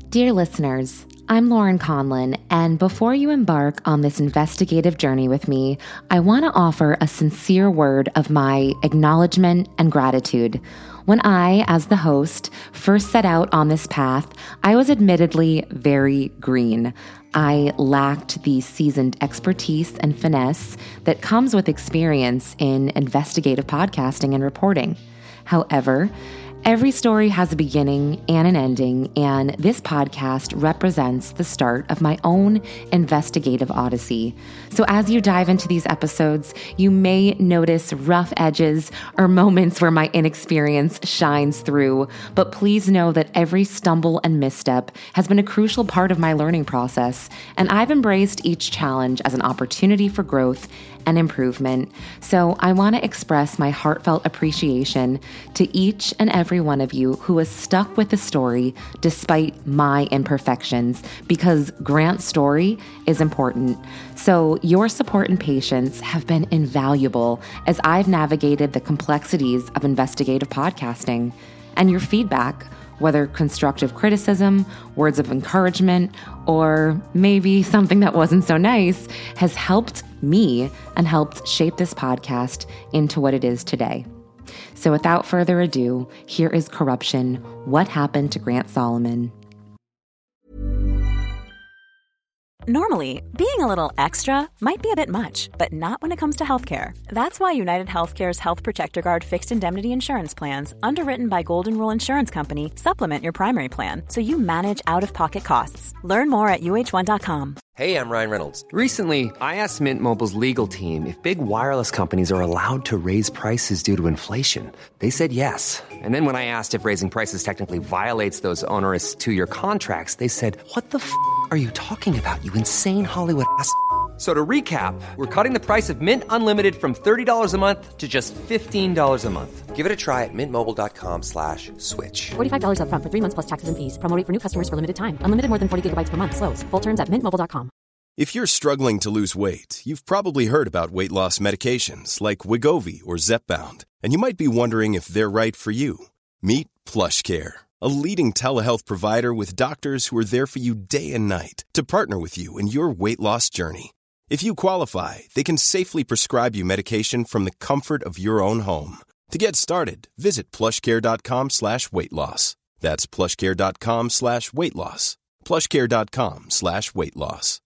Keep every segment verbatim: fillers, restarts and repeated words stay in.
Dear listeners, I'm Lauren Conlin, and before you embark on this investigative journey with me, I want to offer a sincere word of my acknowledgement and gratitude. When I, as the host, first set out on this path, I was admittedly very green. I lacked the seasoned expertise and finesse that comes with experience in investigative podcasting and reporting. However, every story has a beginning and an ending, and this podcast represents the start of my own investigative odyssey. So as you dive into these episodes, you may notice rough edges or moments where my inexperience shines through, but please know that every stumble and misstep has been a crucial part of my learning process, and I've embraced each challenge as an opportunity for growth and improvement. So I want to express my heartfelt appreciation to each and every one of you who has stuck with the story despite my imperfections, because Grant's story is important. So your support and patience have been invaluable as I've navigated the complexities of investigative podcasting. And your feedback, whether constructive criticism, words of encouragement, or maybe something that wasn't so nice, has helped me and helped shape this podcast into what it is today. So without further ado, here is Corruption: What Happened to Grant Solomon. Normally, being a little extra might be a bit much, but not when it comes to healthcare. That's why United Healthcare's Health Protector Guard fixed indemnity insurance plans, underwritten by Golden Rule Insurance Company, supplement your primary plan so you manage out-of-pocket costs. Learn more at U H one dot com. Hey, I'm Ryan Reynolds. Recently, I asked Mint Mobile's legal team if big wireless companies are allowed to raise prices due to inflation. They said yes. And then when I asked if raising prices technically violates those onerous two-year contracts, they said, "What the f*** are you talking about, you insane Hollywood ass f- So to recap, we're cutting the price of Mint Unlimited from thirty dollars a month to just fifteen dollars a month. Give it a try at mintmobile.com slash switch. forty-five dollars up front for three months plus taxes and fees. Promo rate for new customers for limited time. Unlimited more than forty gigabytes per month. Slows full terms at mint mobile dot com. If you're struggling to lose weight, you've probably heard about weight loss medications like Wegovy or Zepbound, and you might be wondering if they're right for you. Meet PlushCare, a leading telehealth provider with doctors who are there for you day and night to partner with you in your weight loss journey. If you qualify, they can safely prescribe you medication from the comfort of your own home. To get started, visit plushcare.com slash weight loss. That's plushcare.com slash weight loss. plushcare.com slash weight loss.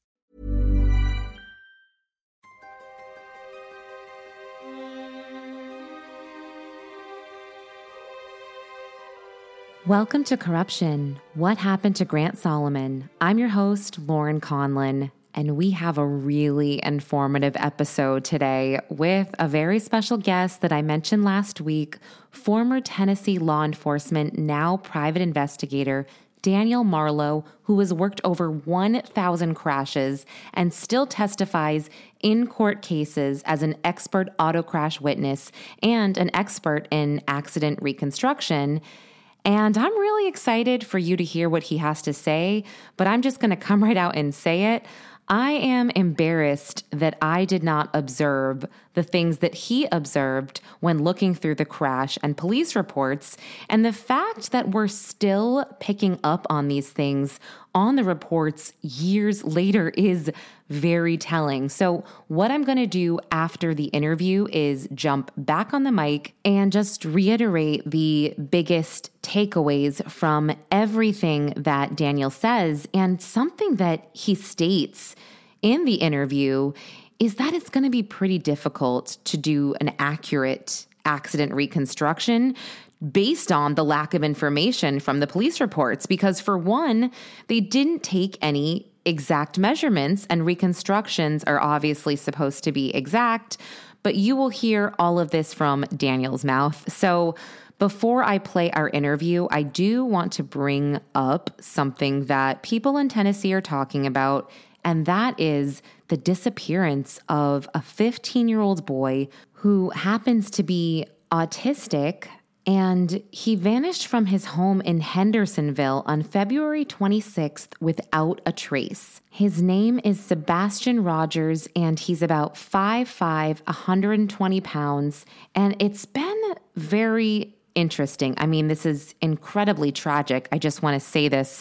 Welcome to Corruption: What Happened to Grant Solomon. I'm your host, Lauren Conlin, and we have a really informative episode today with a very special guest that I mentioned last week, former Tennessee law enforcement, now private investigator, Daniel Marlowe, who has worked over one thousand crashes and still testifies in court cases as an expert auto crash witness and an expert in accident reconstruction. And I'm really excited for you to hear what he has to say, but I'm just going to come right out and say it. I am embarrassed that I did not observe the things that he observed when looking through the crash and police reports. And the fact that we're still picking up on these things on the reports years later is very telling. So what I'm going to do after the interview is jump back on the mic and just reiterate the biggest takeaways from everything that Daniel says. And something that he states in the interview is that it's going to be pretty difficult to do an accurate accident reconstruction based on the lack of information from the police reports. Because for one, they didn't take any exact measurements, and reconstructions are obviously supposed to be exact, but you will hear all of this from Daniel's mouth. So before I play our interview, I do want to bring up something that people in Tennessee are talking about, and that is the disappearance of a fifteen-year-old boy who happens to be autistic, and he vanished from his home in Hendersonville on February twenty-sixth without a trace. His name is Sebastian Rogers, and he's about five foot five, one hundred twenty pounds, and it's been very interesting. I mean, this is incredibly tragic. I just want to say this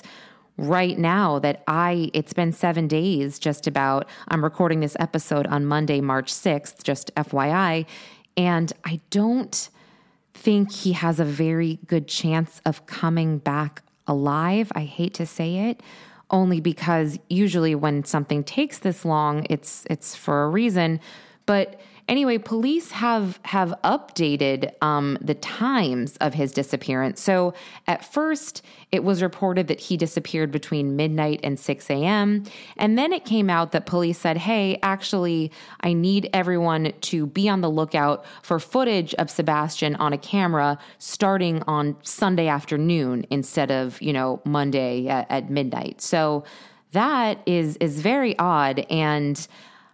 right now that I, it's been seven days just about, I'm recording this episode on Monday, March sixth, just F Y I, and I don't think he has a very good chance of coming back alive. I hate to say it, only because usually when something takes this long, it's it's for a reason. But anyway, police have have updated um, the times of his disappearance. So at first, it was reported that he disappeared between midnight and six a.m. And then it came out that police said, hey, actually, I need everyone to be on the lookout for footage of Sebastian on a camera starting on Sunday afternoon instead of, you know, Monday at, at midnight. So that is is very odd. And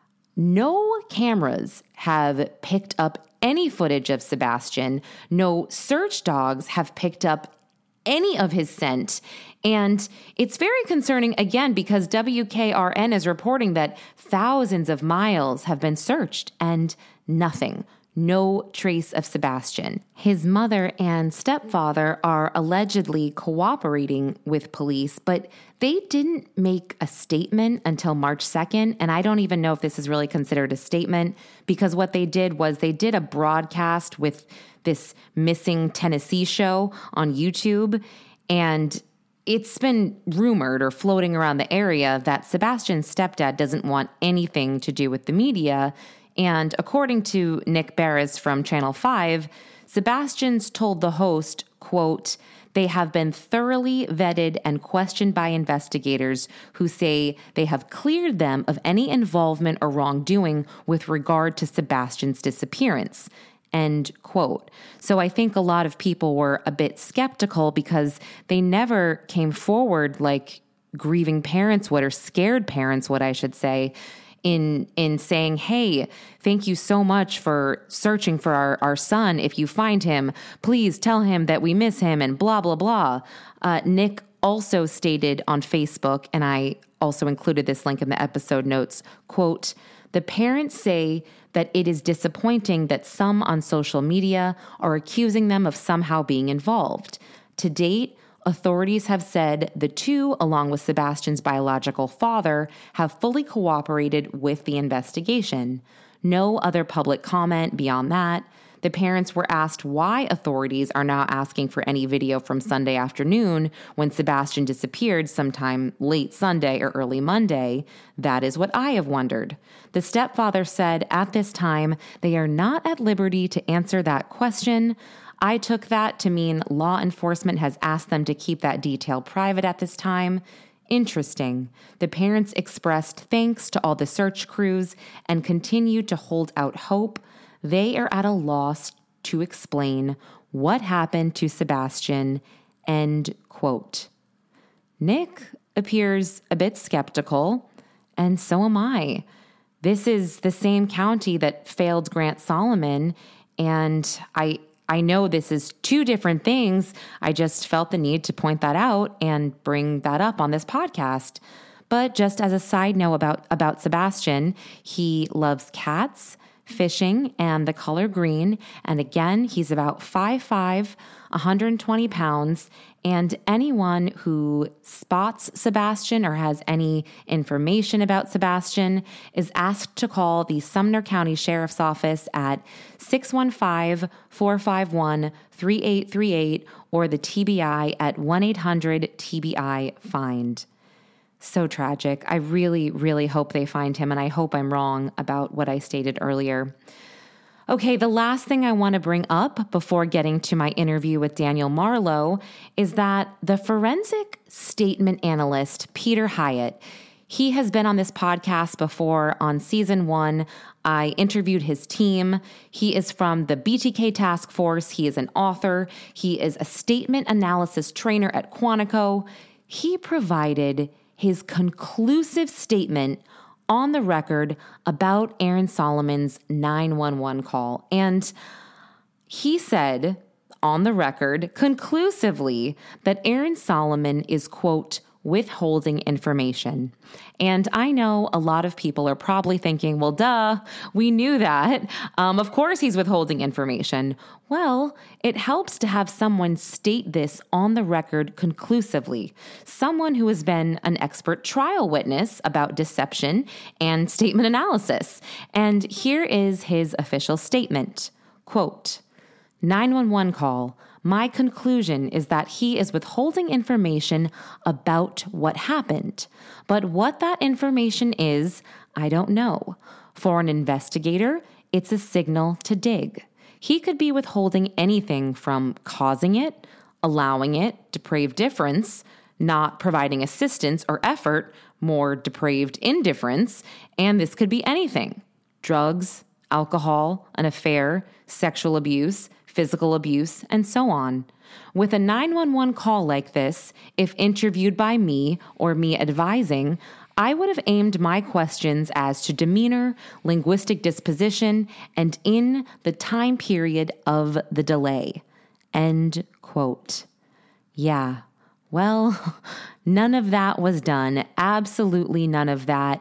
no cameras have picked up any footage of Sebastian. No search dogs have picked up any of his scent. And it's very concerning, again, because W K R N is reporting that thousands of miles have been searched and nothing. No trace of Sebastian. His mother and stepfather are allegedly cooperating with police, but they didn't make a statement until March second. And I don't even know if this is really considered a statement, because what they did was they did a broadcast with this Missing Tennessee show on YouTube. And it's been rumored or floating around the area that Sebastian's stepdad doesn't want anything to do with the media. And according to Nick Barris from Channel five, Sebastian's told the host, quote, they have been thoroughly vetted and questioned by investigators who say they have cleared them of any involvement or wrongdoing with regard to Sebastian's disappearance, end quote. So I think a lot of people were a bit skeptical because they never came forward like grieving parents would, or scared parents would, I should say, in in saying, hey, thank you so much for searching for our, our son. If you find him, please tell him that we miss him and blah, blah, blah. Uh, Nick also stated on Facebook, and I also included this link in the episode notes, quote, the parents say that it is disappointing that some on social media are accusing them of somehow being involved. To date, authorities have said the two, along with Sebastian's biological father, have fully cooperated with the investigation. No other public comment beyond that. The parents were asked why authorities are now asking for any video from Sunday afternoon when Sebastian disappeared sometime late Sunday or early Monday. That is what I have wondered. The stepfather said at this time they are not at liberty to answer that question. I took that to mean law enforcement has asked them to keep that detail private at this time. Interesting. The parents expressed thanks to all the search crews and continued to hold out hope. They are at a loss to explain what happened to Sebastian, end quote. Nick appears a bit skeptical, and so am I. This is the same county that failed Grant Solomon, and I I know this is two different things. I just felt the need to point that out and bring that up on this podcast. But just as a side note about, about Sebastian, he loves cats, fishing, and the color green. And again, he's about five foot five, one hundred twenty pounds. And anyone who spots Sebastian or has any information about Sebastian is asked to call the Sumner County Sheriff's Office at six one five, four five one, three eight three eight or the T B I at one eight hundred T B I find. So tragic. I really, really hope they find him, and I hope I'm wrong about what I stated earlier. Okay, the last thing I want to bring up before getting to my interview with Daniel Marlowe is that the forensic statement analyst, Peter Hyatt, he has been on this podcast before. On season one, I interviewed his team. He is from the B T K Task Force. He is an author. He is a statement analysis trainer at Quantico. He provided his conclusive statement on the record about Aaron Solomon's nine one one call. And he said on the record conclusively that Aaron Solomon is, quote, withholding information. And I know a lot of people are probably thinking, well, duh, we knew that. Um, of course he's withholding information. Well, it helps to have someone state this on the record conclusively, someone who has been an expert trial witness about deception and statement analysis. And here is his official statement, quote, nine one one call. My conclusion is that he is withholding information about what happened. But what that information is, I don't know. For an investigator, it's a signal to dig. He could be withholding anything from causing it, allowing it, depraved difference, not providing assistance or effort, more depraved indifference, and this could be anything. Drugs, alcohol, an affair, sexual abuse, physical abuse, and so on. With a nine one one call like this, if interviewed by me or me advising, I would have aimed my questions as to demeanor, linguistic disposition, and in the time period of the delay. End quote. Yeah, well, none of that was done. Absolutely none of that.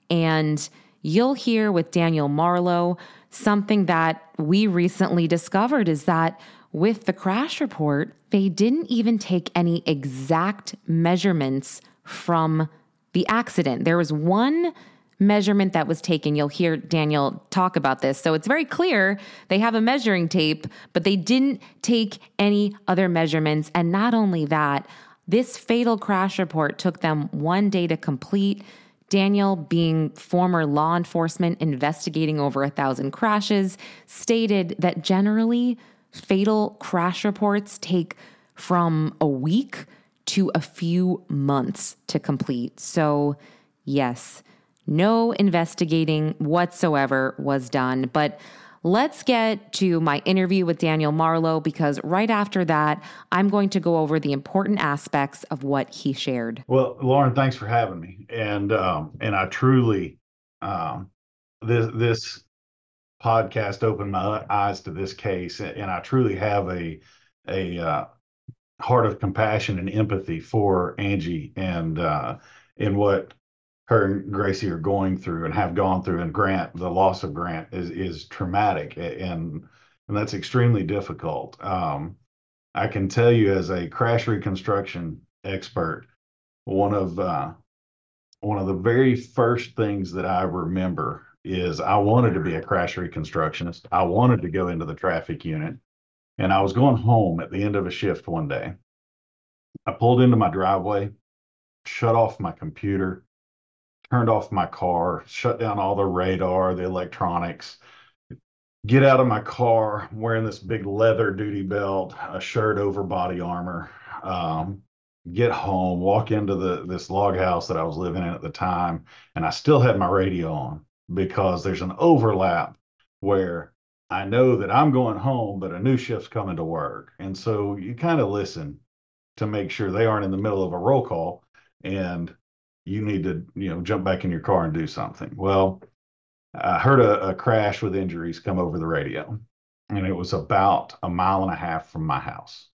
And you'll hear with Daniel Marlowe, something that we recently discovered is that with the crash report, they didn't even take any exact measurements from the accident. There was one measurement that was taken. You'll hear Daniel talk about this. So it's very clear they have a measuring tape, but they didn't take any other measurements. And not only that, this fatal crash report took them one day to complete. Daniel, being former law enforcement investigating over a thousand crashes, stated that generally fatal crash reports take from a week to a few months to complete. So yes, no investigating whatsoever was done. But let's get to my interview with Daniel Marlowe, because right after that, I'm going to go over the important aspects of what he shared. Well, Lauren, thanks for having me. And um, and I truly, um, this this podcast opened my eyes to this case, and I truly have a a uh, heart of compassion and empathy for Angie and uh, in what her and Gracie are going through and have gone through. And Grant, the loss of Grant is is traumatic, and and that's extremely difficult. Um, I can tell you, as a crash reconstruction expert, one of uh, one of the very first things that I remember is I wanted to be a crash reconstructionist. I wanted to go into the traffic unit, and I was going home at the end of a shift one day. I pulled into my driveway, shut off my computer, turned off my car, shut down all the radar, the electronics, get out of my car wearing this big leather duty belt, a shirt over body armor, um, get home, walk into the this log house that I was living in at the time, and I still had my radio on because there's an overlap where I know that I'm going home, but a new shift's coming to work. And so you kind of listen to make sure they aren't in the middle of a roll call and you need to, you know, jump back in your car and do something. Well, I heard a, a crash with injuries come over the radio, and it was about a mile and a half from my house.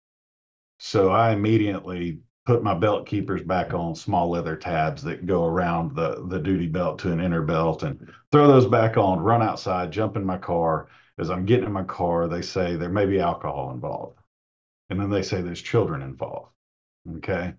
So I immediately put my belt keepers back on, small leather tabs that go around the, the duty belt to an inner belt, and throw those back on, run outside, jump in my car. As I'm getting in my car, they say there may be alcohol involved. And then they say there's children involved. Okay.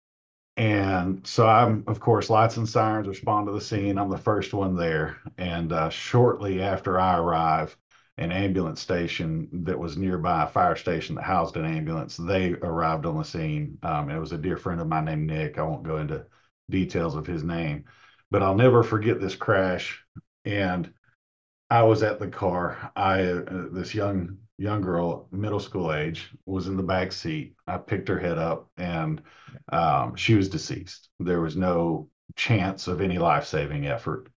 And so I'm, of course, lights and sirens respond to the scene. I'm the first one there. And uh, shortly after I arrive, an ambulance station that was nearby, a fire station that housed an ambulance, they arrived on the scene. Um, it was a dear friend of mine named Nick. I won't go into details of his name, but I'll never forget this crash. And I was at the car. I, uh, this young young girl, middle school age, was in the back seat. I picked her head up, and um, she was deceased. There was no chance of any life-saving effort.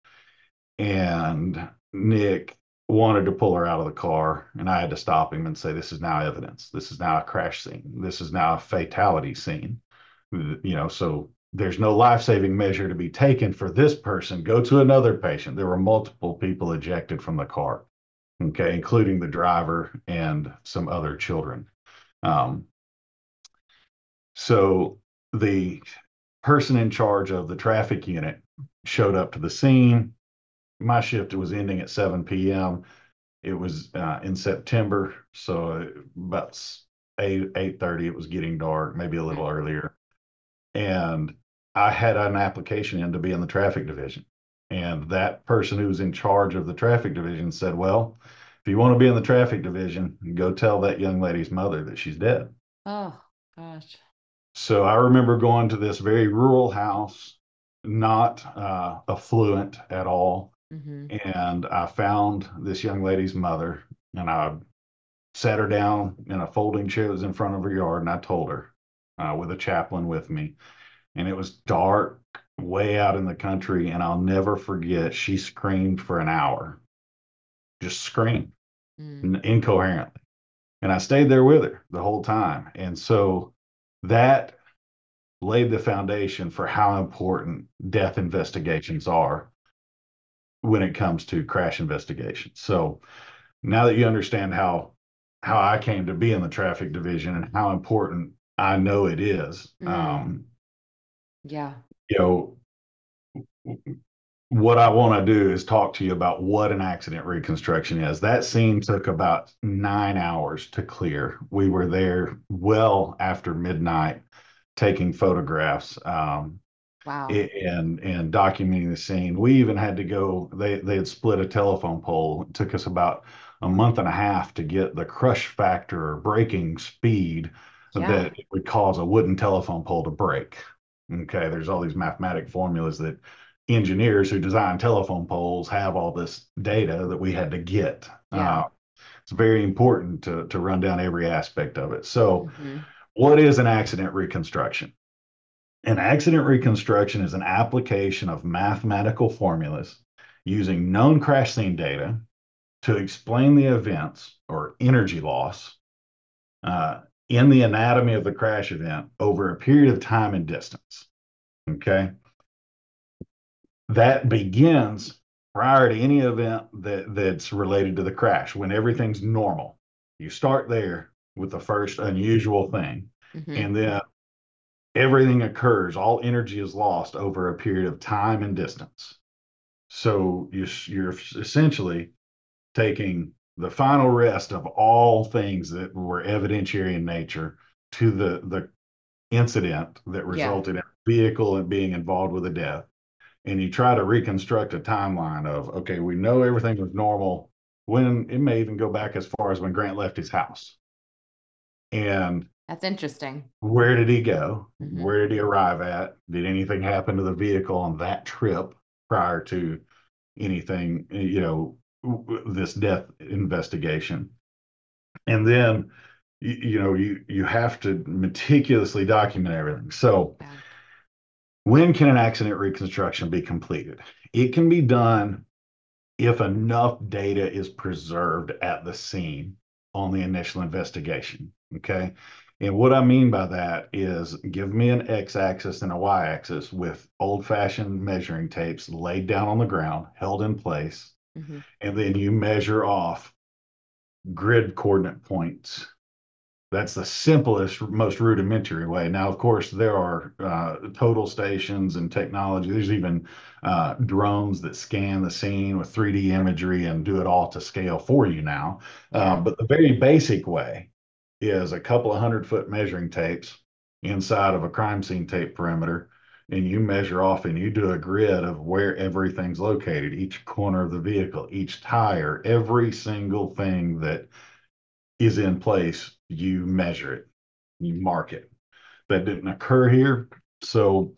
And Nick wanted to pull her out of the car, and I had to stop him and say, this is now evidence. This is now a crash scene. This is now a fatality scene. You know, so there's no life-saving measure to be taken for this person. Go to another patient. There were multiple people ejected from the car, okay, including the driver and some other children. Um, so the person in charge of the traffic unit showed up to the scene. My shift was ending at seven p.m. It was uh, in September, so about eight, eight thirty, it was getting dark, maybe a little earlier. And I had an application in to be in the traffic division. And that person who was in charge of the traffic division said, well, if you want to be in the traffic division, go tell that young lady's mother that she's dead. Oh, gosh. So I remember going to this very rural house, not uh, affluent at all. Mm-hmm. And I found this young lady's mother, and I sat her down in a folding chair that was in front of her yard, and I told her uh, with a chaplain with me. And it was dark, way out in the country, and I'll never forget, she screamed for an hour. Just screamed mm. incoherently. And I stayed there with her the whole time. And so that laid the foundation for how important death investigations are when it comes to crash investigations. So now that you understand how how I came to be in the traffic division and how important I know it is, mm. um, yeah, you know, what I want to do is talk to you about what an accident reconstruction is. That scene took about nine hours to clear. We were there well after midnight taking photographs. Um, wow. And, and documenting the scene. We even had to go, they, they had split a telephone pole. It took us about a month and a half to get the crush factor or breaking speed yeah. that it would cause a wooden telephone pole to break. Okay, there's all these mathematic formulas that engineers who design telephone poles have all this data that we had to get. Yeah. Uh, it's very important to, to run down every aspect of it. So mm-hmm. what is an accident reconstruction? An accident reconstruction is an application of mathematical formulas using known crash scene data to explain the events or energy loss uh, in the anatomy of the crash event over a period of time and distance. Okay. That begins prior to any event that, that's related to the crash, when everything's normal. You start there with the first unusual thing, mm-hmm. and then everything occurs, all energy is lost over a period of time and distance. So you, you're essentially taking the final rest of all things that were evidentiary in nature to the, the incident that resulted yeah. in a vehicle and being involved with a death. And you try to reconstruct a timeline of, okay, we know everything was normal when it may even go back as far as when Grant left his house. And that's interesting. Where did he go? Mm-hmm. Where did he arrive at? Did anything happen to the vehicle on that trip prior to anything, you know, this death investigation? And then, you, you know, you, you have to meticulously document everything. So yeah. when can an accident reconstruction be completed? It can be done if enough data is preserved at the scene on the initial investigation. Okay. And what I mean by that is, give me an x-axis and a y-axis with old-fashioned measuring tapes laid down on the ground, held in place, mm-hmm. and then you measure off grid coordinate points. That's the simplest, most rudimentary way. Now, of course, there are uh, total stations and technology. There's even uh, drones that scan the scene with three D imagery and do it all to scale for you now. Yeah. Uh, but the very basic way is a couple of hundred foot measuring tapes inside of a crime scene tape perimeter, and you measure off and you do a grid of where everything's located, each corner of the vehicle, each tire, every single thing that is in place, you measure it, you mark it. That didn't occur here. So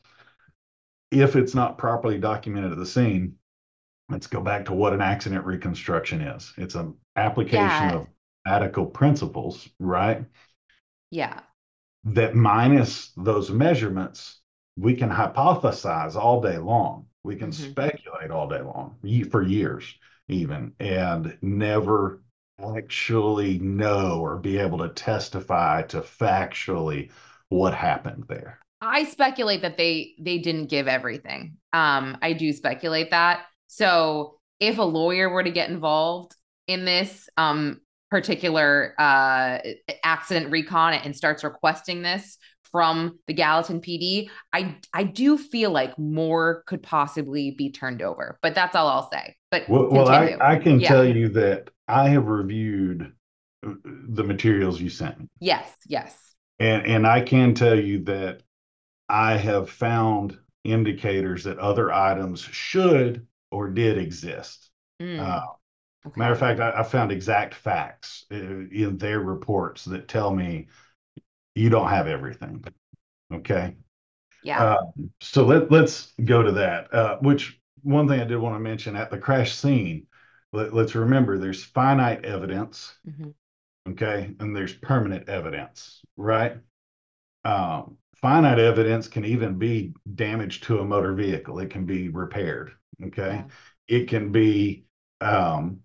if it's not properly documented at the scene, let's go back to what an accident reconstruction is. It's an application yeah. of mathematical principles, right? Yeah. That minus those measurements, we can hypothesize all day long. We can mm-hmm. speculate all day long, for years even, and never actually know or be able to testify to factually what happened there. I speculate that they they didn't give everything. Um, I do speculate that. So if a lawyer were to get involved in this um, particular uh, accident recon and starts requesting this from the Gallatin P D, I I do feel like more could possibly be turned over, but that's all I'll say. But Well, well, I, continue. I can Yeah. tell you that I have reviewed the materials you sent me. Yes, yes. And and I can tell you that I have found indicators that other items should or did exist. Mm, Uh, okay. matter of fact, I, I found exact facts uh, in their reports that tell me you don't have everything. Okay. Yeah. Uh, so let, let's go to that, uh, which one thing I did want to mention at the crash scene, let, let's remember there's finite evidence. Mhm. Okay. And there's permanent evidence, right? Um, finite evidence can even be damage to a motor vehicle. It can be repaired. Okay. Yeah. It can be um,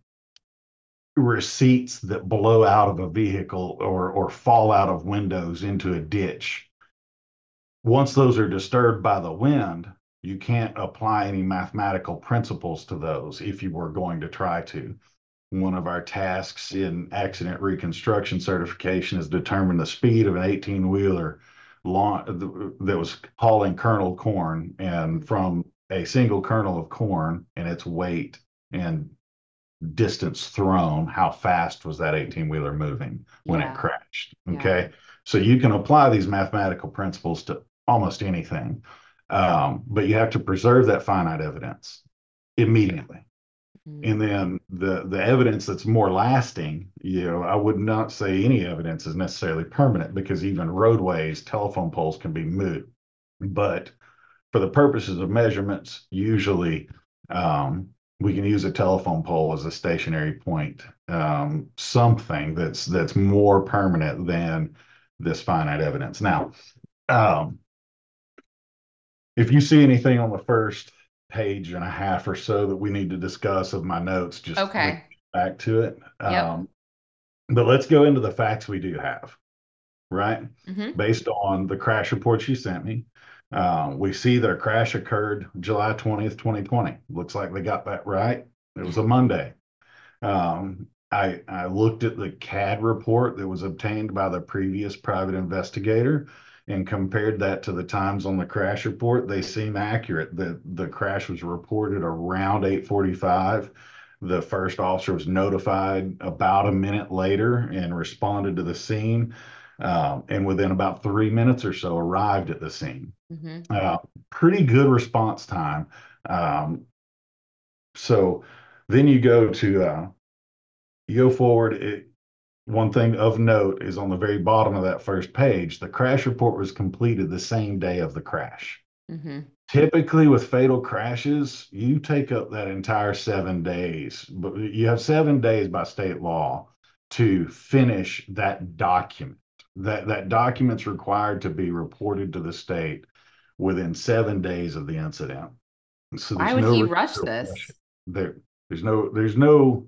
receipts that blow out of a vehicle or or fall out of windows into a ditch. Once those are disturbed by the wind, you can't apply any mathematical principles to those if you were going to try to. One of our tasks in accident reconstruction certification is determine the speed of an eighteen wheeler that was hauling kernel corn, and from a single kernel of corn and its weight and distance thrown, how fast was that eighteen wheeler moving when Yeah. it crashed? Yeah. Okay. So you can apply these mathematical principles to almost anything, um, but you have to preserve that finite evidence immediately. Mm. And then the the evidence that's more lasting, you know, I would not say any evidence is necessarily permanent, because even roadways, telephone poles can be moved. But for the purposes of measurements, usually um, we can use a telephone pole as a stationary point, um, something that's that's more permanent than this finite evidence. Now, um, if you see anything on the first page and a half or so that we need to discuss of my notes, just Okay. back to it. Yep. Um, but let's go into the facts we do have, right? Mhm. Based on the crash reports you sent me, uh, we see that a crash occurred July twentieth, twenty twenty. Looks like they got that right. It was a Monday. Um, I, I looked at the C A D report that was obtained by the previous private investigator and compared that to the times on the crash report. They seem accurate. The, the crash was reported around eight forty-five. The first officer was notified about a minute later and responded to the scene. Uh, and within about three minutes or so arrived at the scene. Mhm. Uh, pretty good response time. Um, so then you go to, uh, you go forward. It, one thing of note is on the very bottom of that first page, the crash report was completed the same day of the crash. Mhm. Typically with fatal crashes, you take up that entire seven days, but you have seven days by state law to finish that document. That, that document's required to be reported to the state within seven days of the incident. So Why there's would no he reason rush to this? rush it. There, there's no, there's no,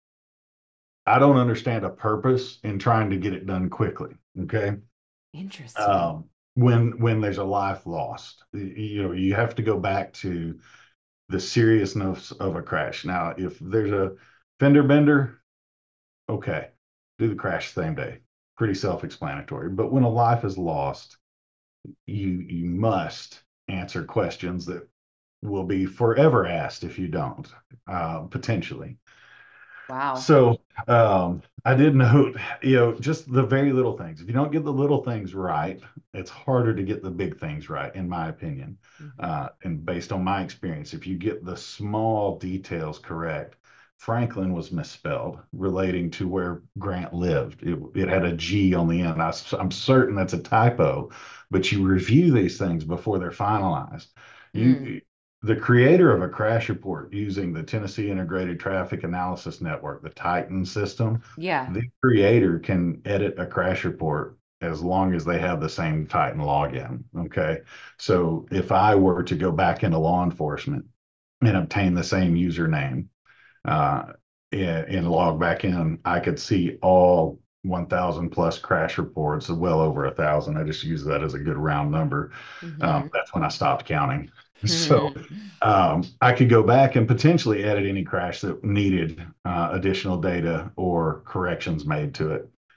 I don't understand a purpose in trying to get it done quickly. Okay. Interesting. Um, when when there's a life lost, you know, you have to go back to the seriousness of a crash. Now, if there's a fender bender, okay, do the crash same day. Pretty self-explanatory. But when a life is lost, you you must answer questions that will be forever asked if you don't, uh, potentially. Wow. So um, I did note, you know, just the very little things. If you don't get the little things right, it's harder to get the big things right, in my opinion. Mhm. Uh, and based on my experience, if you get the small details correct, Franklin was misspelled relating to where Grant lived. It, it had a G on the end. I, I'm certain that's a typo, but you review these things before they're finalized. You, Mm. the creator of a crash report using the Tennessee Integrated Traffic Analysis Network, the Titan system, Yeah. the creator can edit a crash report as long as they have the same Titan login. Okay. So if I were to go back into law enforcement and obtain the same username uh, and, and log back in, I could see all one thousand plus crash reports, well over a thousand. I just use that as a good round number. Mhm. Um, that's when I stopped counting. So um, I could go back and potentially edit any crash that needed uh, additional data or corrections made to it.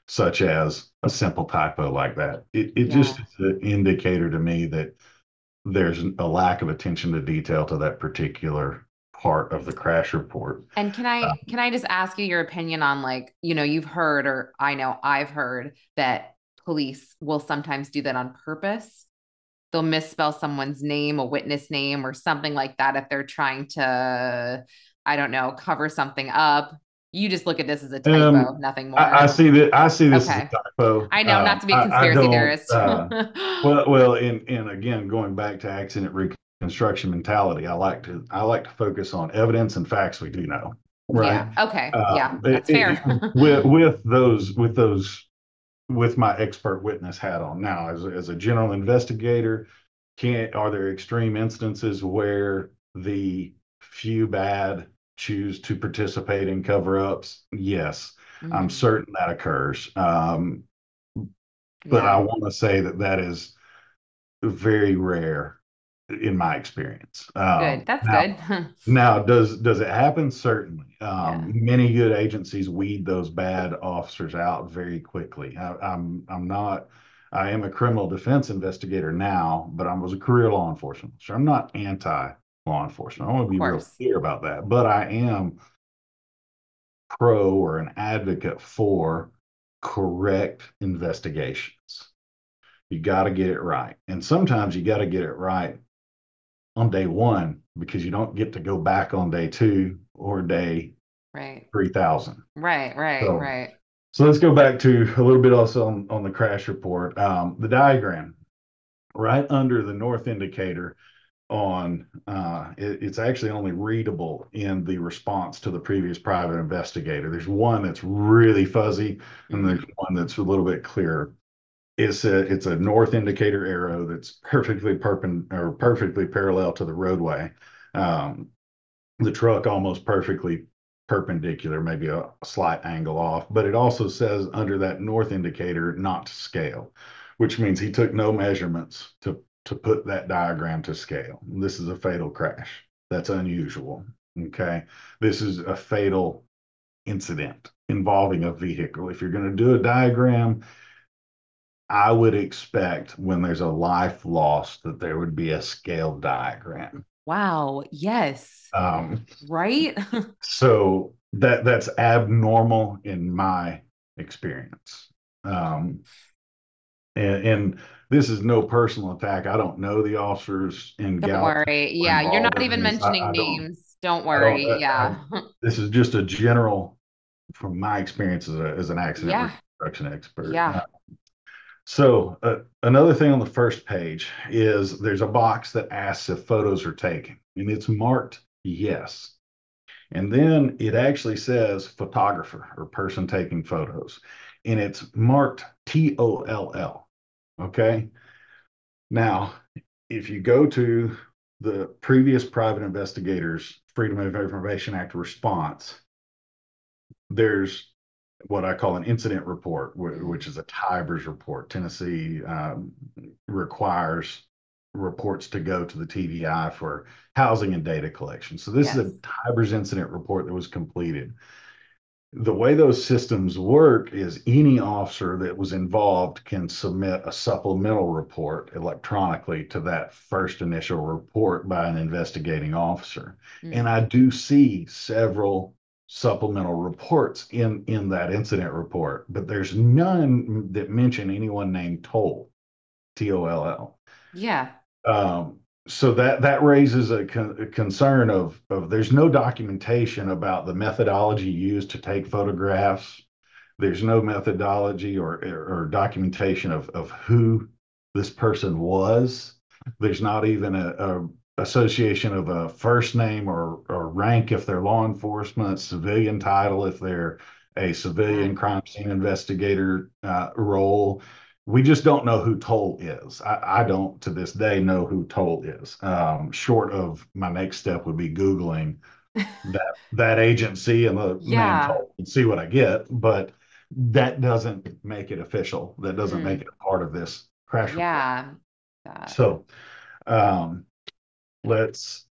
such as a simple typo like that. It, it Yeah. just is an indicator to me that there's a lack of attention to detail to that particular part of the crash report. And can Uh, I can I just ask you your opinion on, like, you know, you've heard, or I know I've heard that police will sometimes do that on purpose. They'll misspell someone's name, a witness name, or something like that if they're trying to, I don't know, cover something up. You just look at this as a typo, um, nothing I, I more. see that. I see this as a Okay. typo. I know, not Um, to be a I, I conspiracy don't. theorist. Uh, well, well, and and again, going back to accident reconstruction mentality, I like to I like to focus on evidence and facts we do know, right? Yeah. Okay. Yeah, Um, it, that's it, fair. with with those with those with my expert witness hat on now, as a, as a general investigator, can are there extreme instances where the few bad choose to participate in cover-ups? Yes, I'm Mhm. certain that occurs. Um, but I Yeah. want to say that that is very rare in my experience. Good. Um, That's now, good. now, does does it happen? Certainly. Yeah. Um, many good agencies weed those bad officers out very quickly. I, I'm I'm not. I am a criminal defense investigator now, but I was a career law enforcement officer. I'm not anti law enforcement. I want to Of be real course. clear about that. But I am pro or an advocate for correct investigations. You got to get it right, and sometimes you got to get it right on day one because you don't get to go back on day two or day Right. three thousand. Right. Right. So, Right. so let's go back to a little bit also on, on the crash report. Um, the diagram right under the north indicator on uh, it, it's actually only readable in the response to the previous private investigator. There's one that's really fuzzy, and Mhm. there's one that's a little bit clearer. It's a it's a north indicator arrow that's perfectly perpend or perfectly parallel to the roadway. Um, the truck almost perfectly perpendicular, maybe a, a slight angle off, but it also says under that north indicator not to scale, which means he took no measurements to to put that diagram to scale. This is a fatal crash. That's unusual. Okay. This is a fatal incident involving a vehicle. If you're going to do a diagram, I would expect when there's a life lost that there would be a scaled diagram. Wow. Yes. Um, Right. so that that's abnormal in my experience. Um, and, and this is no personal attack. I don't know the officers in Don't Gallatin worry. who were Yeah. You're involved not in even this. I, mentioning I don't. names. Don't I don't. worry. I, I, Yeah. this is just a general, from my experience as, a, as an accident Yeah. reconstruction expert. Yeah. Uh, So uh, another thing on the first page is there's a box that asks if photos are taken, and it's marked yes. And then it actually says photographer or person taking photos, and it's marked T O L L. Okay. Now, if you go to the previous private investigators Freedom of Information Act response, there's what I call an incident report, which is a Tibers report. Tennessee um, requires reports to go to the T V I for housing and data collection. So this is Yes. a Tibers incident report that was completed. The way those systems work is any officer that was involved can submit a supplemental report electronically to that first initial report by an investigating officer. And Mm. I do see several supplemental reports in in that incident report, but there's none that mention anyone named Toll, T O L L. Yeah. Um, so that that raises a, con a concern of of there's no documentation about the methodology used to take photographs. There's no methodology or or, or documentation of of who this person was. There's not even a, a association of a first name or or rank if they're law enforcement, civilian title if they're a Yeah. civilian crime scene investigator uh, role. We just don't know who Toll is. I, I don't to this day know who Toll is. Um, short of my next step would be Googling that that agency and the man Yeah. Toll and see what I get. But that doesn't make it official. That doesn't make Mm. it a part of this crash report. Yeah. That. So um, let's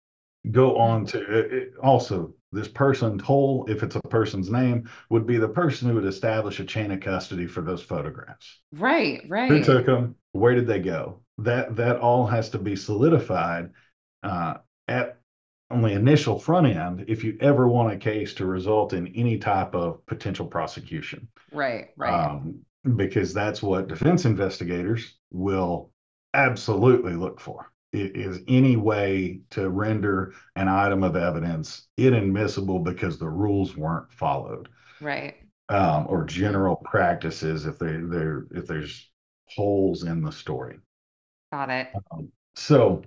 go on to uh, it, also this person, Toll, if it's a person's name, would be the person who would establish a chain of custody for those photographs. Right, Who right. took them? Where did they go? That that all has to be solidified uh, at on the initial front end if you ever want a case to result in any type of potential prosecution. Right, right. Um, because that's what defense investigators will absolutely look for. It is any way to render an item of evidence inadmissible because the rules weren't followed, Right. um, or general practices if they there if there's holes in the story. Got it. Um, so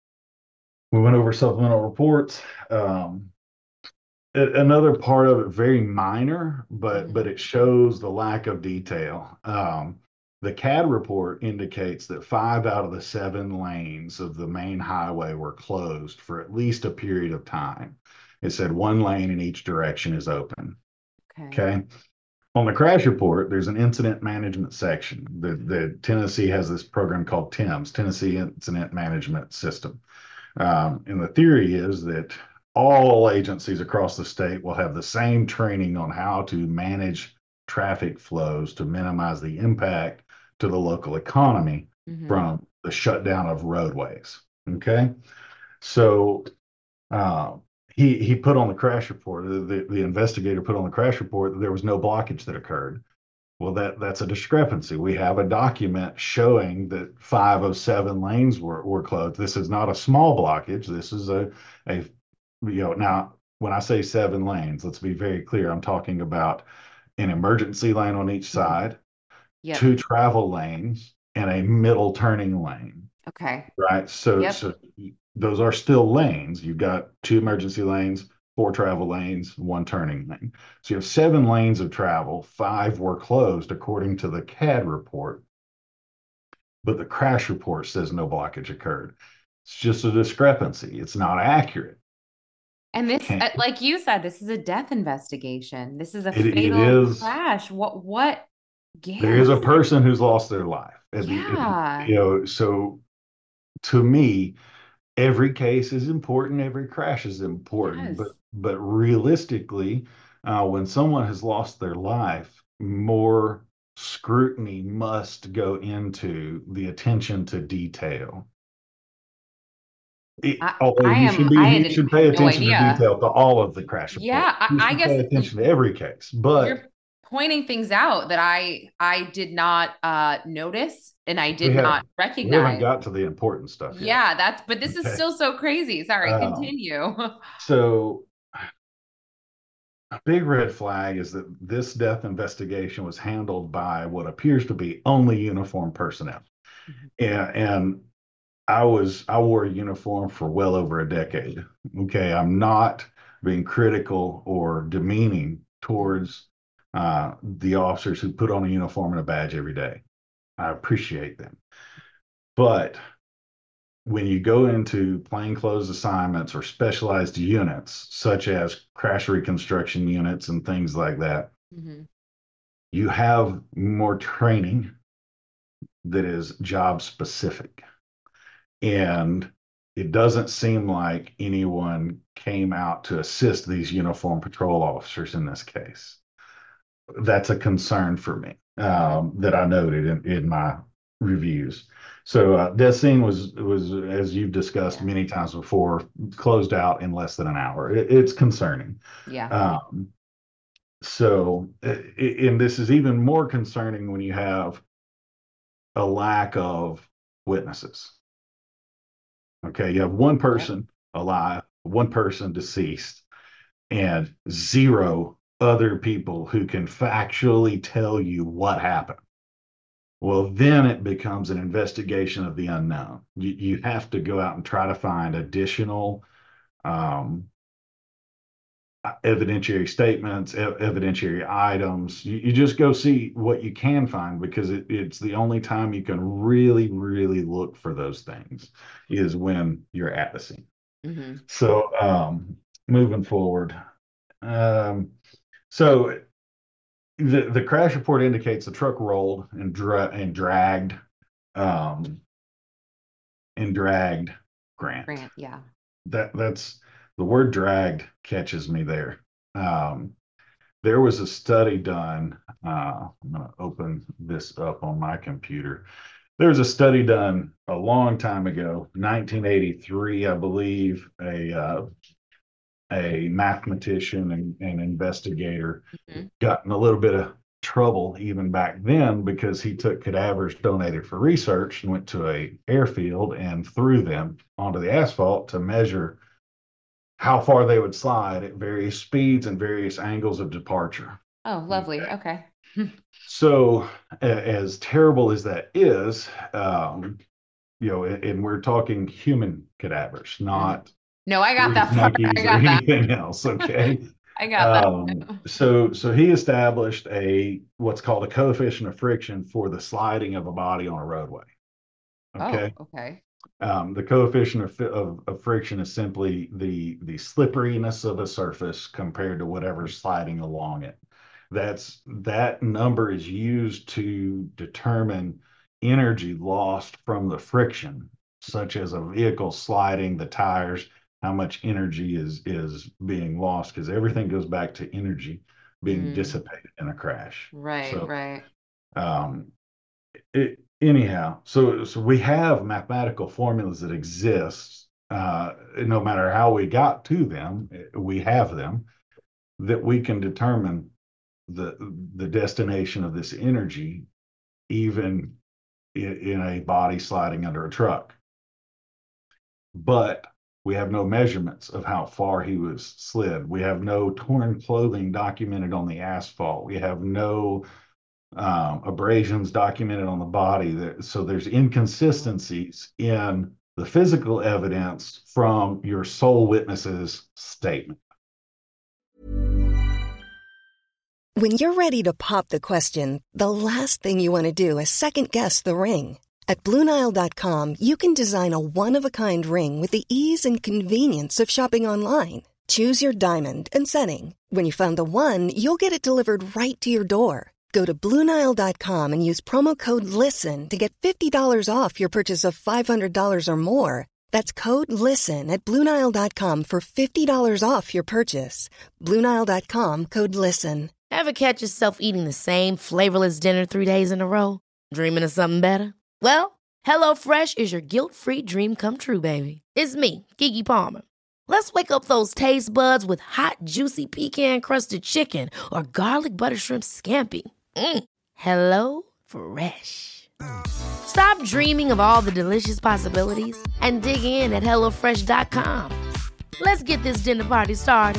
we went over supplemental reports. Um, another part of it, very minor, but Mhm. but it shows the lack of detail. Um, the C A D report indicates that five out of the seven lanes of the main highway were closed for at least a period of time. It said one lane in each direction is open. Okay. Okay. On the crash report, there's an incident management section. The, the Tennessee has this program called TIMS, Tennessee Incident Management System. Um, and the theory is that all agencies across the state will have the same training on how to manage traffic flows to minimize the impact to the local economy Mhm. from the shutdown of roadways. Okay. So uh, he he put on the crash report, the, the, the investigator put on the crash report that there was no blockage that occurred. Well, that that's a discrepancy. We have a document showing that five of seven lanes were, were closed. This is not a small blockage. This is a, a, you know, now when I say seven lanes, let's be very clear. I'm talking about an emergency lane on each side, Yep. two travel lanes, and a middle turning lane, Okay. right? So, Yep. so those are still lanes. You've got two emergency lanes, four travel lanes, one turning lane. So you have seven lanes of travel, five were closed according to the C A D report, but the crash report says no blockage occurred. It's just a discrepancy. It's not accurate. And this, Can't, uh, like you said, this is a death investigation. This is a it, it fatal is, crash. What, what there is a gives? person who's lost their life. At the, at the, Yeah. you know, so to me, every case is important, every crash is important, Yes. but but realistically, uh, when someone has lost their life, more scrutiny must go into the attention to detail. It, I, although I you should am, be, I you had should pay no attention to idea. detail to all of the crash reports. Yeah. I, You I should guess pay attention to every case, but you're pointing things out that I, I did not uh, notice and I we did have not we haven't recognize. got to the important stuff yet. Yeah. That's, but this is Okay. still so crazy. Sorry. Um, Continue. so a big red flag is that this death investigation was handled by what appears to be only uniformed personnel. And, and I was, I wore a uniform for well over a decade. Okay. I'm not being critical or demeaning towards uh, the officers who put on a uniform and a badge every day. I appreciate them. But when you go into plainclothes assignments or specialized units, such as crash reconstruction units and things like that, Mm-hmm. you have more training that is job specific. And it doesn't seem like anyone came out to assist these uniform patrol officers in this case. That's a concern for me, um, that I noted in, in my reviews. So uh, death scene was was as you've discussed Yeah. many times before, closed out in less than an hour. It, it's concerning. Yeah. Um, so, and this is even more concerning when you have a lack of witnesses. Okay, you have one person alive, one person deceased, and zero other people who can factually tell you what happened. Well, then it becomes an investigation of the unknown. You, you have to go out and try to find additional um, evidentiary statements, ev- evidentiary items. You, you just go see what you can find because it, it's the only time you can really, really look for those things is when you're at the scene. Mm-hmm. So um, moving forward, um, so the the crash report indicates the truck rolled and dra- and dragged um, and dragged Grant. Grant. Yeah. that that's the word dragged catches me there. Um, there was a study done. Uh, I'm going to open this up on my computer. There was a study done a long time ago, nineteen eighty-three, I believe. A uh, a mathematician and, and investigator Mhm. got in a little bit of trouble even back then because he took cadavers donated for research and went to a airfield and threw them onto the asphalt to measure how far they would slide at various speeds and various angles of departure. Oh, lovely. Okay. So, a- as terrible as that is, um, you know, and, and we're talking human cadavers, not No, I got that part. I monkeys or got that. anything else. Okay. I got Um, that. so, so he established a what's called a coefficient of friction for the sliding of a body on a roadway. Okay. Oh, okay. Um, the coefficient of, of, of friction is simply the the slipperiness of a surface compared to whatever's sliding along it. That's that number is used to determine energy lost from the friction, such as a vehicle sliding, the tires, how much energy is is being lost, because everything goes back to energy being Mm, dissipated in a crash. right, So right. um, it, anyhow, so so we have mathematical formulas that exist. Uh, no matter how we got to them, we have them that we can determine the the destination of this energy, even in, in a body sliding under a truck. But we have no measurements of how far he was slid. We have no torn clothing documented on the asphalt. We have no um, abrasions documented on the body. That, so there's inconsistencies in the physical evidence from your sole witness's statement. When you're ready to pop the question, the last thing you want to do is second guess the ring. At Blue Nile dot com, you can design a one-of-a-kind ring with the ease and convenience of shopping online. Choose your diamond and setting. When you find the one, you'll get it delivered right to your door. Go to Blue Nile dot com and use promo code LISTEN to get fifty dollars off your purchase of five hundred dollars or more. That's code LISTEN at Blue Nile dot com for fifty dollars off your purchase. Blue Nile dot com, code LISTEN. Ever catch yourself eating the same flavorless dinner three days in a row? Dreaming of something better? Well, HelloFresh is your guilt-free dream come true, baby. It's me, Keke Palmer. Let's wake up those taste buds with hot, juicy pecan-crusted chicken or garlic butter shrimp scampi. Mm. Hello Fresh. Stop dreaming of all the delicious possibilities and dig in at hello fresh dot com. Let's get this dinner party started.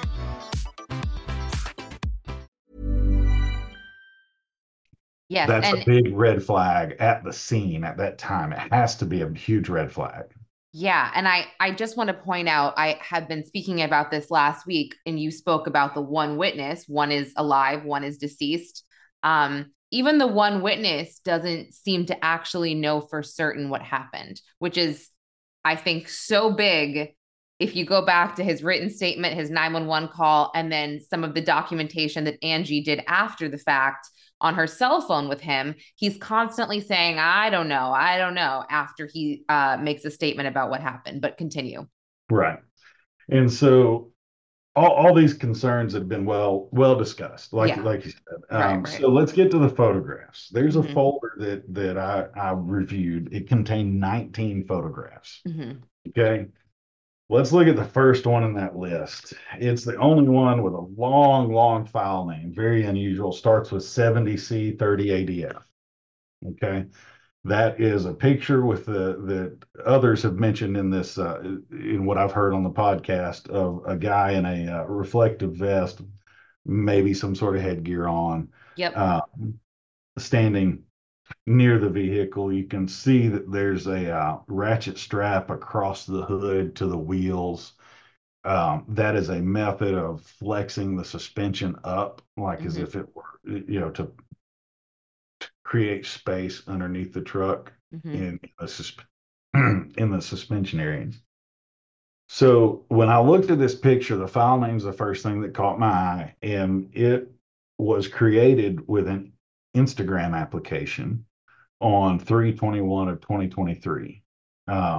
Yes, That's and a big red flag at the scene at that time. It has to be a huge red flag. yeah, and I I just want to point out I had been speaking about this last week, and you spoke about the one witness. One is alive, one is deceased. Um, even the one witness doesn't seem to actually know for certain what happened, which is, I think, so big. If you go back to his written statement, his nine one one call, and then some of the documentation that Angie did after the fact on her cell phone with him, he's constantly saying, I don't know, I don't know, after he uh, makes a statement about what happened. But continue. Right. And so all, all these concerns have been well well discussed, like Yeah. like you said. Right, Um, right. So let's get to the photographs. There's Mhm. a folder that that I, I reviewed. It contained nineteen photographs. Mm-hmm. Okay. Let's look at the first one in that list. It's the only one with a long, long file name, very unusual. Starts with seventy C thirty A D F. Okay. That is a picture with the that others have mentioned in this, uh, in what I've heard on the podcast, of a guy in a uh, reflective vest, maybe some sort of headgear on, Yep. uh, standing near the vehicle. You can see that there's a uh, ratchet strap across the hood to the wheels. Um, that is a method of flexing the suspension up, like as Mhm. if it were, you know, to, to create space underneath the truck Mhm. in the susp- in the suspension areas. So when I looked at this picture, the file name is the first thing that caught my eye, and it was created with an Instagram application on three twenty-one of twenty twenty-three. Um,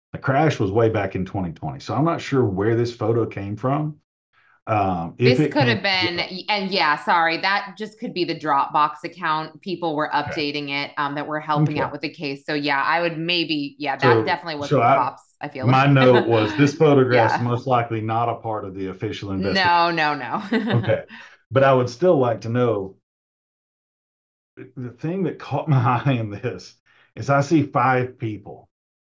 The crash was way back in twenty twenty. So I'm not sure where this photo came from. Um, if This it could came have been, and yeah, sorry, that just could be the Dropbox account. People were okay. updating it um, that were helping Okay. out with the case. So yeah, I would maybe, yeah, that So, definitely so wasn't the I, cops, I feel my like. note was this photograph's Yeah. most likely not a part of the official investigation. No, no, no. Okay. But I would still like to know the thing that caught my eye in this is I see five people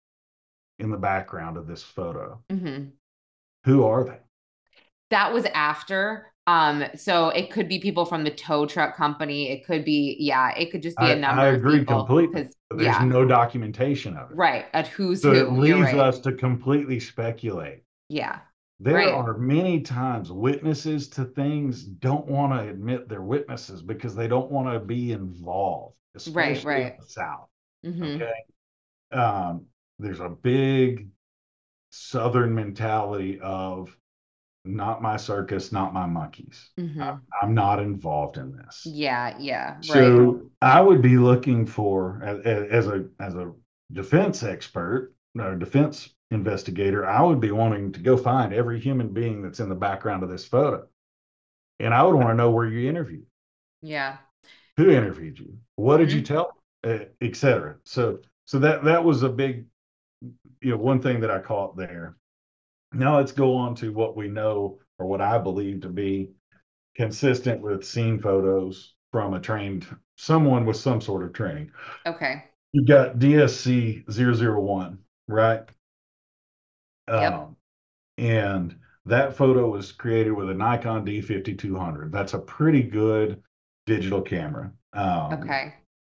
in the background of this photo. hmm Who are they? That was after. Um, so it could be people from the tow truck company. It could be, yeah, it could just be I, a number I of agree people. completely, Because but there's yeah, no documentation of it. right. At who's So it who. You're leaves right. us to completely speculate. Yeah. There Right. are many times witnesses to things don't want to admit they're witnesses because they don't want to be involved, Right, especially right. in the South. hmm Okay. Um, there's a big Southern mentality of not my circus, not my monkeys. hmm I, I'm not involved in this. Yeah, yeah, right. So I would be looking for, as, as a as a defense expert or defense investigator, I would be wanting to go find every human being that's in the background of this photo, and I would want to know where you interviewed, Yeah. who interviewed you, what did you Mhm. tell, uh, et cetera. So so that that was a big, you know, one thing that I caught there. Now let's go on to what we know or what I believe to be consistent with scene photos from a trained someone with some sort of training. Okay. You've got D S C zero zero one, right? Yep. Um, and that photo was created with a Nikon D fifty-two hundred. That's a pretty good digital camera. Um, Okay.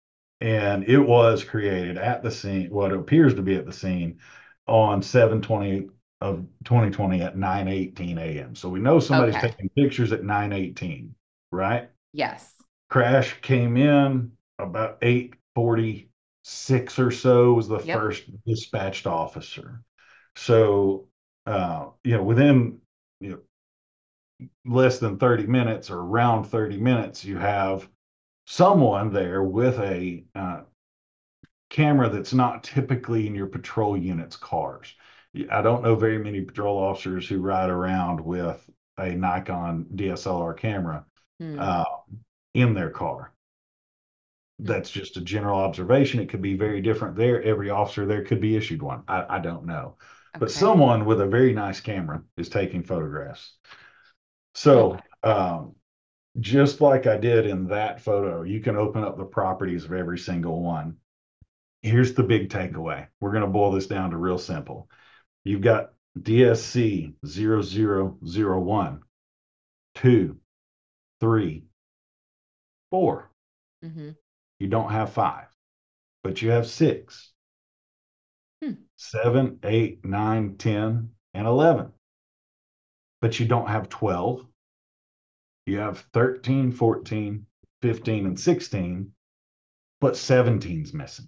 and it was created at the scene, what appears to be at the scene, on seven twenty of twenty twenty at nine eighteen a m. So we know somebody's Okay. taking pictures at nine eighteen, right? Yes. Crash came in about eight forty-six or so was the Yep. first dispatched officer. So, uh, you know, within, you know, less than thirty minutes or around thirty minutes, you have someone there with a uh, camera that's not typically in your patrol unit's cars. I don't know very many patrol officers who ride around with a Nikon D S L R camera Hmm. uh, in their car. That's just a general observation. It could be very different there. Every officer there could be issued one. I, I don't know. But Okay. someone with a very nice camera is taking photographs. So, um, just like I did in that photo, you can open up the properties of every single one. Here's the big takeaway. We're going to boil this down to real simple. You've got D S C zero zero zero one, two, three, four. hmm You don't have five, but you have six, Hmm. seven, eight, nine, ten, and eleven. But you don't have twelve. You have thirteen, fourteen, fifteen, and sixteen, but seventeen's missing.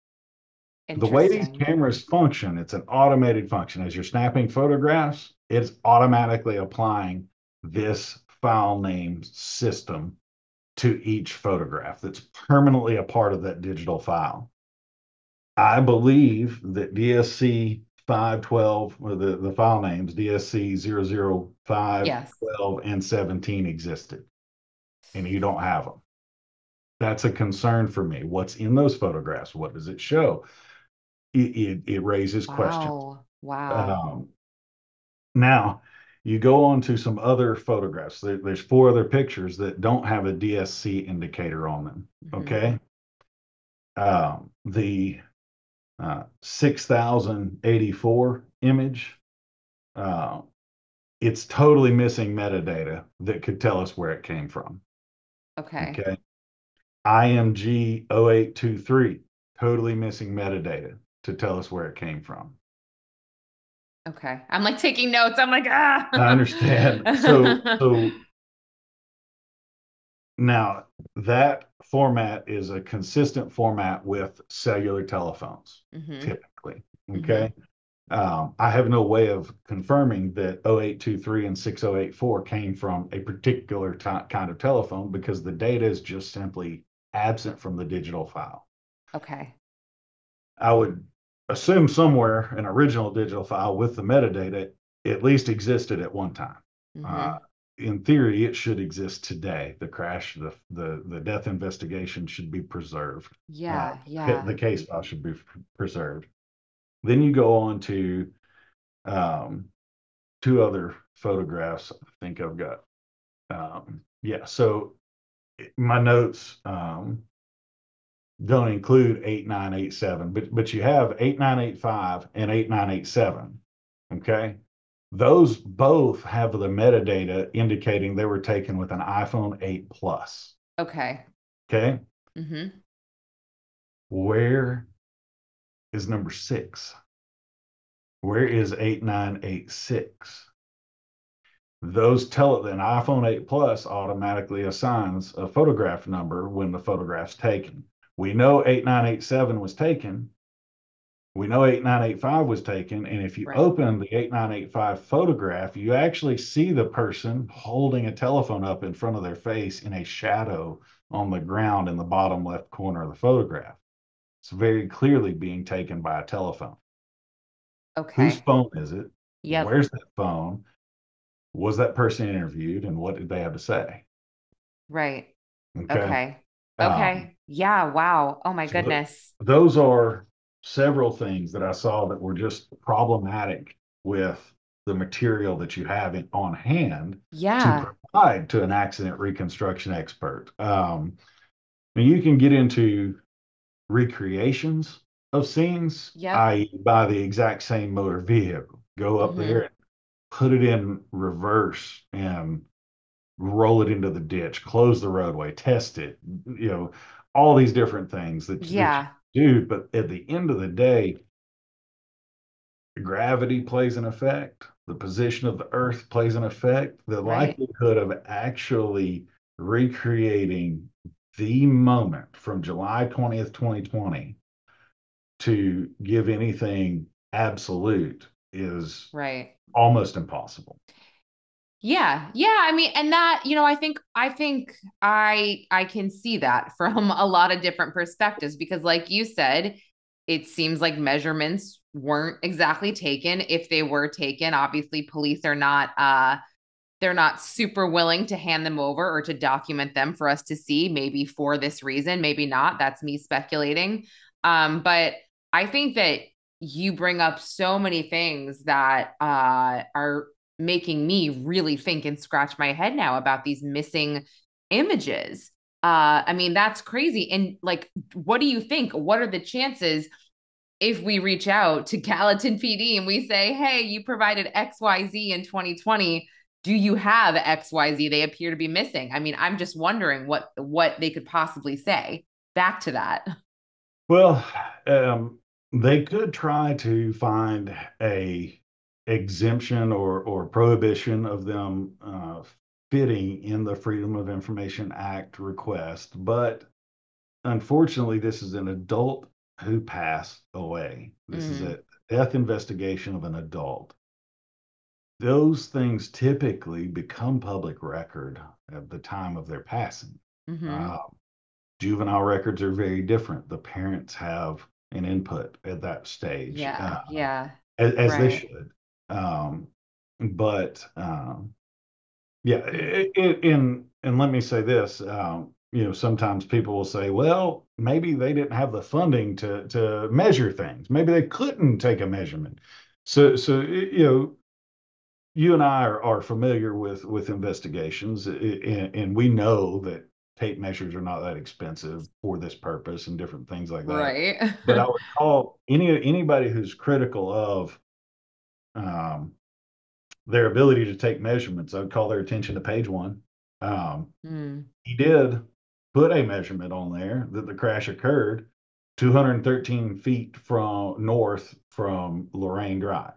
The way these Interesting. cameras function, it's an automated function. As you're snapping photographs, it's automatically applying this file name system to each photograph that's permanently a part of that digital file. I believe that D S C five twelve, or the, the file names, D S C zero zero five, Yes. twelve, and seventeen existed, and you don't have them. That's a concern for me. What's in those photographs? What does it show? It, it, it raises questions. Wow. Wow. Um, now, you go on to some other photographs. There, there's four other pictures that don't have a D S C indicator on them. Mhm. Okay. Um, the uh, six thousand eighty-four image, uh, it's totally missing metadata that could tell us where it came from. Okay. Okay. I M G zero eight two three, totally missing metadata to tell us where it came from. Okay. I'm like taking notes. I'm like, ah. I understand. So, so now that format is a consistent format with cellular telephones, Mhm. typically. Okay. Um, I have no way of confirming that zero eight two three and six zero eight four came from a particular ty- kind of telephone because the data is just simply absent from the digital file. Okay. I would assume somewhere an original digital file with the metadata at least existed at one time. Mm-hmm. Uh, in theory, it should exist today. The crash, the the the death investigation should be preserved. Yeah, Uh, yeah. The case file should be preserved. Then you go on to um, two other photographs. I think I've got. Um, yeah, so my notes um, don't include eight nine eight seven, but but you have eight nine eight five and eight nine eight seven. Okay. Those both have the metadata indicating they were taken with an iPhone eight Plus. Okay. Okay. Mm-hmm. Where is number six? Where is eight nine eight six? Those tell it an iPhone eight Plus automatically assigns a photograph number when the photograph's taken. We know eight nine eight seven was taken. We know eight nine eight five was taken, and if you Right. open the eight nine eight five photograph, you actually see the person holding a telephone up in front of their face in a shadow on the ground in the bottom left corner of the photograph. It's very clearly being taken by a telephone. Okay. Whose phone is it? Yep. Where's that phone? Was that person interviewed, and what did they have to say? Right. Okay. Okay. Okay. Um, Yeah. Wow. Oh my so th- goodness. those are several things that I saw that were just problematic with the material that you have in, on hand Yeah. to provide to an accident reconstruction expert. Um, and you can get into recreations of scenes, Yep. that is by the exact same motor vehicle. Go up Mhm. there and put it in reverse and roll it into the ditch, close the roadway, test it, you know, all these different things that, that Yeah. you do. But at the end of the day, gravity plays an effect, the position of the earth plays an effect, the Right. likelihood of actually recreating the moment from July twentieth, twenty twenty to give anything absolute is Right. almost impossible. Yeah. Yeah. I mean, and that, you know, I think, I think I, I can see that from a lot of different perspectives because like you said, it seems like measurements weren't exactly taken. If they were taken, obviously police are not, uh, they're not super willing to hand them over or to document them for us to see, maybe for this reason, maybe not. That's me speculating. Um, but I think that you bring up so many things that uh, are making me really think and scratch my head now about these missing images. Uh, I mean, that's crazy. And like, what do you think? What are the chances if we reach out to Gallatin P D and we say, hey, you provided X Y Z in twenty twenty, do you have X Y Z? They appear to be missing. I mean, I'm just wondering what what they could possibly say back to that. Well, um, they could try to find a exemption or or prohibition of them uh, fitting in the Freedom of Information Act request, but unfortunately, this is an adult who passed away. This is Mm. a death investigation of an adult. Those things typically become public record at the time of their passing. Mhm. Uh, juvenile records are very different. The parents have an input at that stage, Yeah, uh, yeah, as, as they right. should. Um, but um, yeah, it, it, and and let me say this. Um, you know, sometimes people will say, well, maybe they didn't have the funding to to measure things. Maybe they couldn't take a measurement. So so you know, you and I are, are familiar with with investigations, and, and we know that tape measures are not that expensive for this purpose and different things like that. Right. But I would call any anybody who's critical of um, their ability to take measurements, I would call their attention to page one. Um, Mm. he did put a measurement on there that the crash occurred two hundred thirteen feet from north from Lorraine Drive.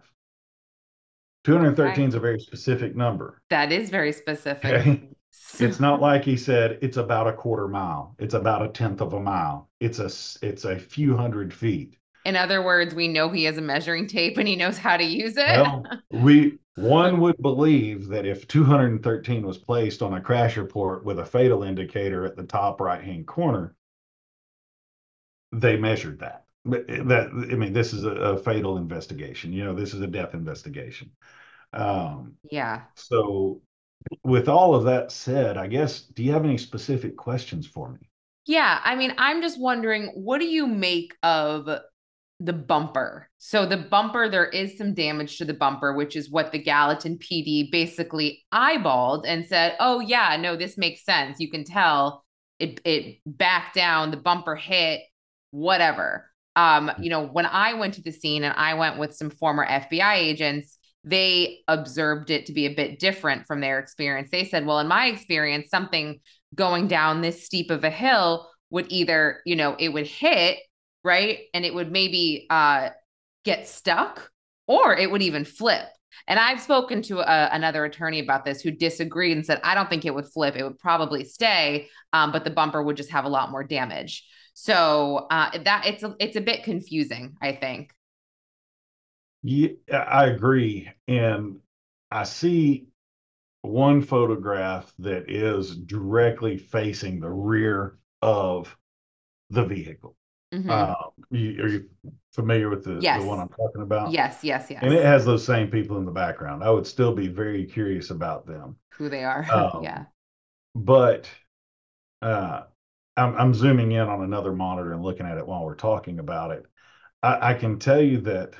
two hundred thirteen Okay. is a very specific number. That is very specific. Okay. It's not like he said it's about a quarter mile. It's about a tenth of a mile. It's a it's a few hundred feet. In other words, we know he has a measuring tape and he knows how to use it. Well, we one would believe that if two hundred thirteen was placed on a crash report with a fatal indicator at the top right hand corner, they measured that. but that, I mean, this is a, a fatal investigation. You know, this is a death investigation. Um, Yeah. so with all of that said, I guess, do you have any specific questions for me? Yeah. I mean, I'm just wondering, what do you make of the bumper? So the bumper, there is some damage to the bumper, which is what the Gallatin P D basically eyeballed and said, oh yeah, no, this makes sense. You can tell it, it backed down, the bumper hit, whatever. Um, you know, when I went to the scene and I went with some former F B I agents, they observed it to be a bit different from their experience. They said, well, in my experience, something going down this steep of a hill would either, you know, it would hit, right? And it would maybe uh, get stuck, or it would even flip. And I've spoken to a, another attorney about this who disagreed and said, I don't think it would flip. It would probably stay, um, but the bumper would just have a lot more damage. So uh, that it's a, it's a bit confusing, I think. Yeah, I agree. And I see one photograph that is directly facing the rear of the vehicle. Mm-hmm. Um, you, are you familiar with the, yes. the one I'm talking about? Yes, yes, yes. And it has those same people in the background. I would still be very curious about them. Who they are. Um, yeah. But uh, I'm, I'm zooming in on another monitor and looking at it while we're talking about it. I, I can tell you that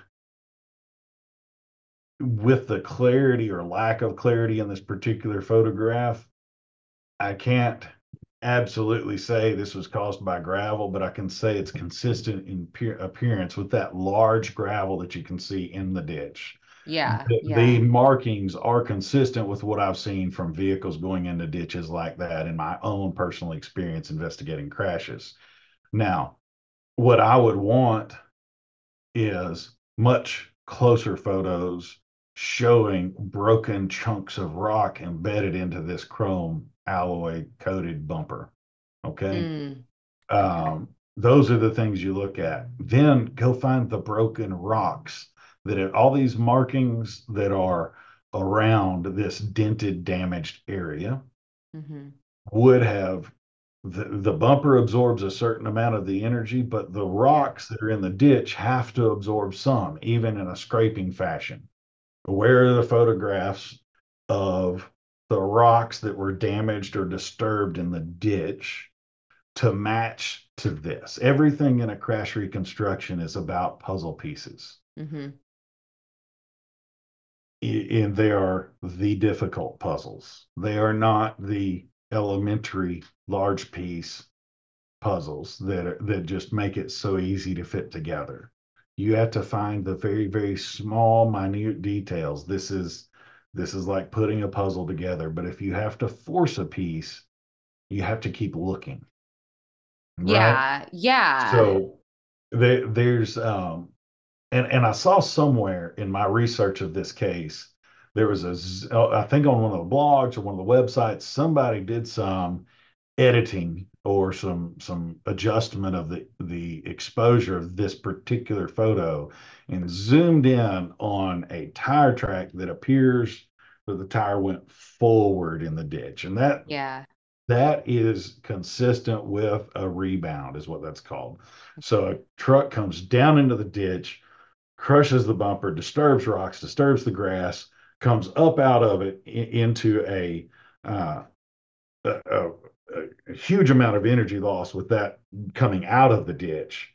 with the clarity or lack of clarity in this particular photograph, I can't absolutely say this was caused by gravel, but I can say it's consistent in appearance with that large gravel that you can see in the ditch. Yeah, the, yeah. the markings are consistent with what I've seen from vehicles going into ditches like that in my own personal experience investigating crashes. Now, what I would want is much closer photos showing broken chunks of rock embedded into this chrome alloy coated bumper. Okay. Mm, okay. Um, those are the things you look at. Then go find the broken rocks that have all these markings that are around this dented, damaged area. Mm-hmm. Would have the, the bumper absorbs a certain amount of the energy, but the rocks that are in the ditch have to absorb some, even in a scraping fashion. Where are the photographs of the rocks that were damaged or disturbed in the ditch to match to this? Everything in a crash reconstruction is about puzzle pieces. Mm-hmm. And they are the difficult puzzles. They are not the elementary large piece puzzles that are, that just make it so easy to fit together. You have to find the very, very small, minute details. This is this is like putting a puzzle together. But if you have to force a piece, you have to keep looking. Right? Yeah, yeah. So there, there's um, and and I saw somewhere in my research of this case, there was a, I think on one of the blogs or one of the websites, somebody did some editing or some some adjustment of the the exposure of this particular photo and zoomed in on a tire track that appears that the tire went forward in the ditch, and that yeah that is consistent with a rebound is what that's called. So a truck comes down into the ditch, crushes the bumper, disturbs rocks, disturbs the grass, comes up out of it in, into a uh a, a a huge amount of energy loss with that coming out of the ditch,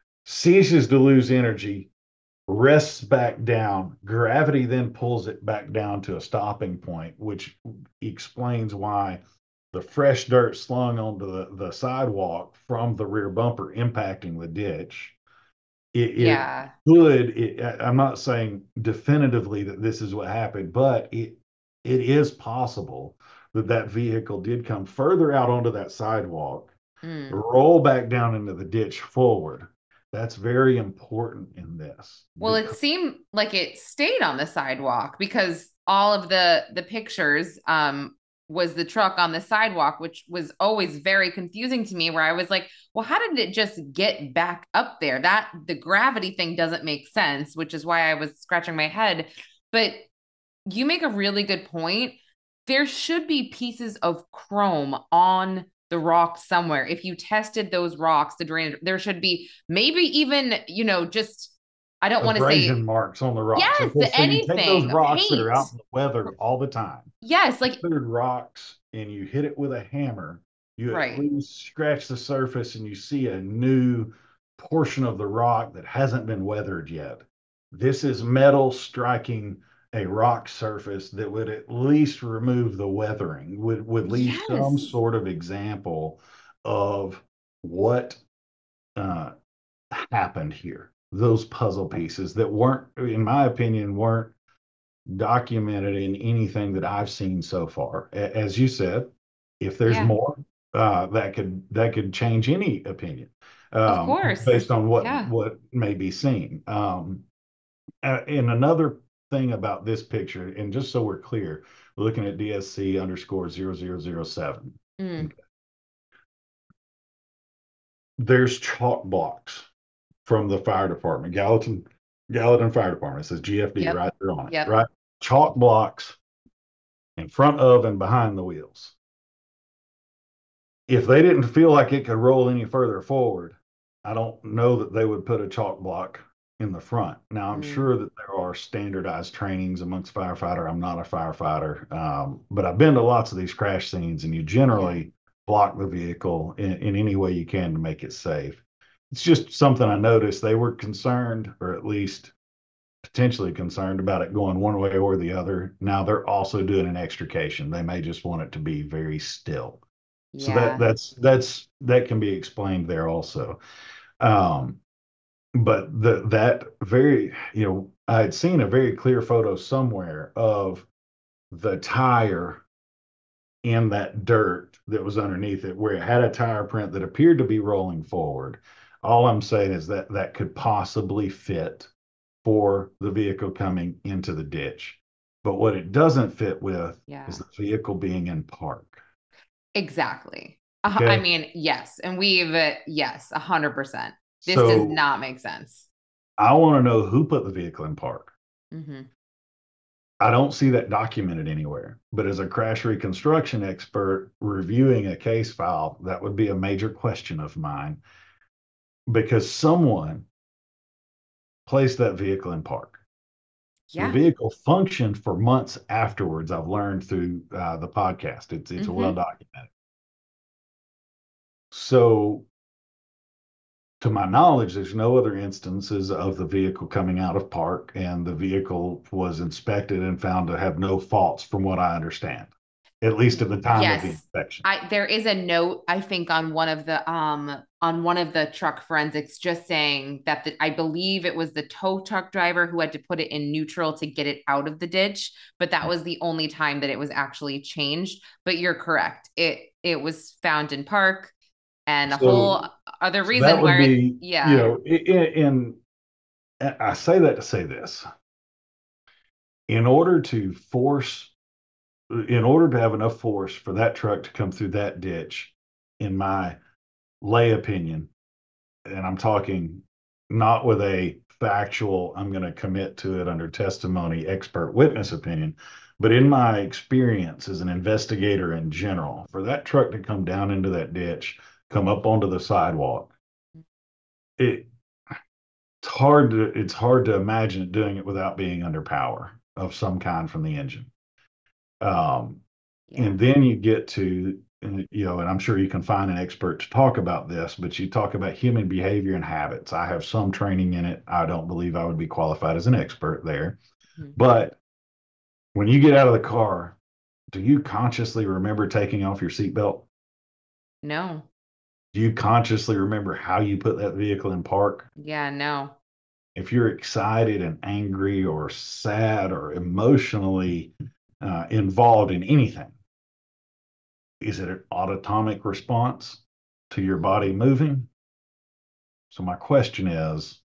ceases to lose energy, rests back down. Gravity then pulls it back down to a stopping point, which explains why the fresh dirt slung onto the, the sidewalk from the rear bumper impacting the ditch. It, yeah. it could, it, I'm not saying definitively that this is what happened, but it it is possible that that vehicle did come further out onto that sidewalk, mm. roll back down into the ditch forward. That's very important in this. Well, it seemed like it stayed on the sidewalk because all of the the pictures um, was the truck on the sidewalk, which was always very confusing to me, where I was like, well, how did it just get back up there? That the gravity thing doesn't make sense, which is why I was scratching my head. But you make a really good point. There should be pieces of chrome on the rocks somewhere. If you tested those rocks, the drainage, there should be maybe even, you know, just, I don't want to abrasion say, marks on the rocks. yes, Okay, so you take those anything, rocks that are paint. out in the weather all the time. Yes, like Cleared rocks, and you hit it with a hammer. You right. at least scratch the surface, and you see a new portion of the rock that hasn't been weathered yet. This is metal striking a rock surface that would at least remove the weathering, would would leave Yes. some sort of example of what uh, happened here. Those puzzle pieces that weren't, in my opinion, weren't documented in anything that I've seen so far. A- As you said, if there's Yeah. more, uh, that could that could change any opinion, Of um, course. based on what Yeah. what may be seen. Um, uh, and another thing about this picture, and just so we're clear, we're looking at D S C underscore zero zero zero seven. Mm. Okay. There's chalk blocks from the fire department, Gallatin, Gallatin Fire Department. It says G F D Yep. right there on it, Yep. right? Chalk blocks in front of and behind the wheels. If they didn't feel like it could roll any further forward, I don't know that they would put a chalk block in the front. Now, I'm Mm. sure that there are standardized trainings amongst firefighter. I'm not a firefighter, um, but I've been to lots of these crash scenes, and you generally block the vehicle in, in any way you can to make it safe. It's just something I noticed. They were concerned, or at least potentially concerned, about it going one way or the other. Now they're also doing an extrication. They may just want it to be very still. So Yeah. that that's that's that can be explained there also. Um, but the that very, you know, I had seen a very clear photo somewhere of the tire in that dirt that was underneath it, where it had a tire print that appeared to be rolling forward. All I'm saying is that that could possibly fit for the vehicle coming into the ditch. But what it doesn't fit with Yeah. is the vehicle being in park. Exactly. Uh, Okay. I mean, yes. And we've, uh, yes, a hundred percent. This So does not make sense. I want to know who put the vehicle in park. Mm-hmm. I don't see that documented anywhere. But as a crash reconstruction expert reviewing a case file, that would be a major question of mine, because someone placed that vehicle in park. Yeah. The vehicle functioned for months afterwards. I've learned through uh, the podcast. It's it's Mhm. well documented. So, to my knowledge, there's no other instances of the vehicle coming out of park, and the vehicle was inspected and found to have no faults, from what I understand, at least at the time of the Yes. inspection. I there is a note, I think, on one of the um on one of the truck forensics, just saying that the, I believe it was the tow truck driver who had to put it in neutral to get it out of the ditch, but that was the only time that it was actually changed. But you're correct. It it was found in park, and a So- whole other So reason that would where be, yeah. you know, in, in I say that to say this. In order to force, in order to have enough force for that truck to come through that ditch, in my lay opinion, and I'm talking not with a factual, I'm going to commit to it under testimony, expert witness opinion, but in my experience as an investigator in general, for that truck to come down into that ditch, come up onto the sidewalk, it it's hard to it's hard to imagine it doing it without being under power of some kind from the engine. Um, Yeah. and then you get to, and, you know, and I'm sure you can find an expert to talk about this, but you talk about human behavior and habits. I have some training in it. I don't believe I would be qualified as an expert there. Mhm. But when you get out of the car, do you consciously remember taking off your seatbelt? No. Do you consciously remember how you put that vehicle in park? Yeah, no. If you're excited and angry or sad or emotionally uh, involved in anything, is it an autonomic response to your body moving? So my question is,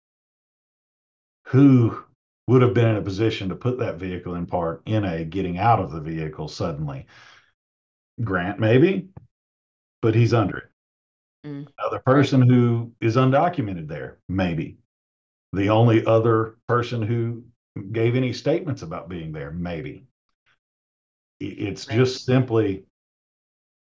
who would have been in a position to put that vehicle in park in a getting out of the vehicle suddenly? Grant, maybe, but he's under it. Mm. Another person who is undocumented there, maybe. The only other person who gave any statements about being there, maybe. It's Right. just simply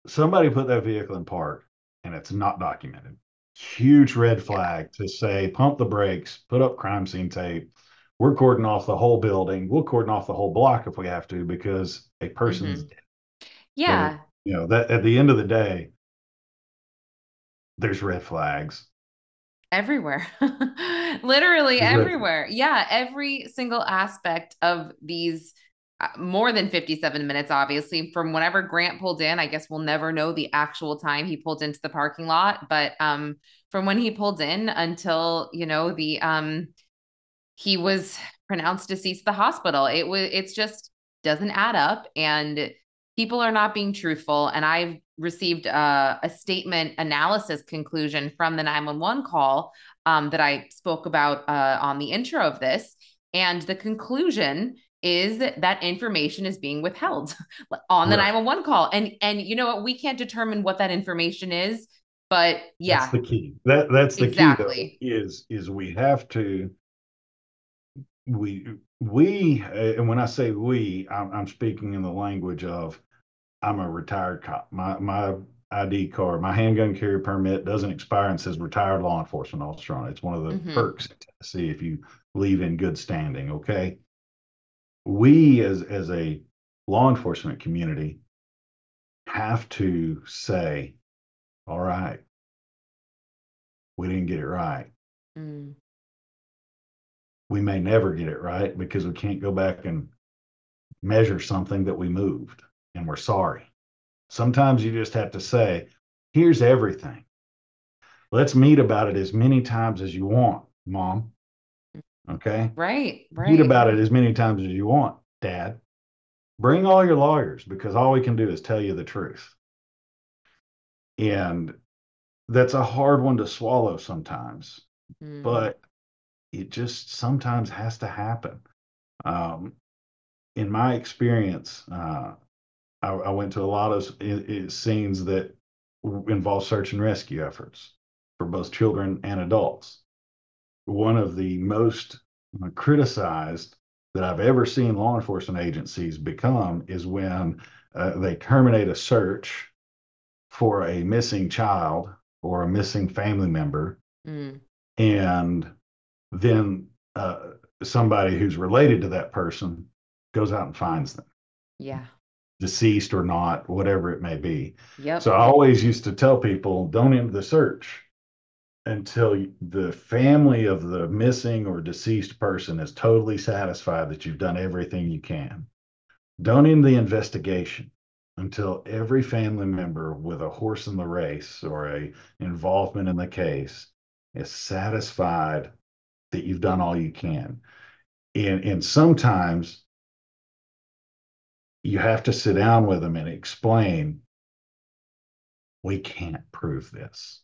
somebody put that vehicle in park and it's not documented. Huge red flag yeah. to say, pump the brakes, put up crime scene tape. We're cordon off the whole building. We'll cordon off the whole block if we have to, because a person is mm-hmm. dead. Yeah. So, you know, that at the end of the day, there's red flags. Everywhere. Literally everywhere. Yeah. Every single aspect of these uh, more than fifty-seven minutes, obviously, from whenever Grant pulled in. I guess we'll never know the actual time he pulled into the parking lot, but um, from when he pulled in until, you know, the um, he was pronounced deceased at the hospital. It was, it's just doesn't add up, and people are not being truthful. And I've received a, a statement analysis conclusion from the nine one one call um, that I spoke about uh, on the intro of this. And the conclusion is that information is being withheld on the right. nine one one call. And, and you know what, we can't determine what that information is, but yeah. That's the key. That that's the exactly. key though, is, is we have to, we, we, and when I say we, I'm, I'm speaking in the language of, I'm a retired cop. My, my I D card, my handgun carry permit doesn't expire and says retired law enforcement officer on it. It's one of the mm-hmm. perks in Tennessee if you leave in good standing. Okay. We as, as a law enforcement community have to say, all right, we didn't get it right. Mm. We may never get it right because we can't go back and measure something that we moved, and we're sorry. Sometimes you just have to say, here's everything. Let's meet about it as many times as you want, Mom. Okay? Right, right. Meet about it as many times as you want, Dad. Bring all your lawyers, because all we can do is tell you the truth. And that's a hard one to swallow sometimes, mm. but it just sometimes has to happen. Um, in my experience, uh, I, I went to a lot of it, it, scenes that involve search and rescue efforts for both children and adults. One of the most criticized that I've ever seen law enforcement agencies become is when uh, they terminate a search for a missing child or a missing family member, mm. and then uh, somebody who's related to that person goes out and finds them. Yeah. Deceased or not, whatever it may be. Yep. So I always used to tell people, don't end the search until the family of the missing or deceased person is totally satisfied that you've done everything you can. Don't end the investigation until every family member with a horse in the race or a involvement in the case is satisfied that you've done all you can. And, and sometimes you have to sit down with them and explain, we can't prove this.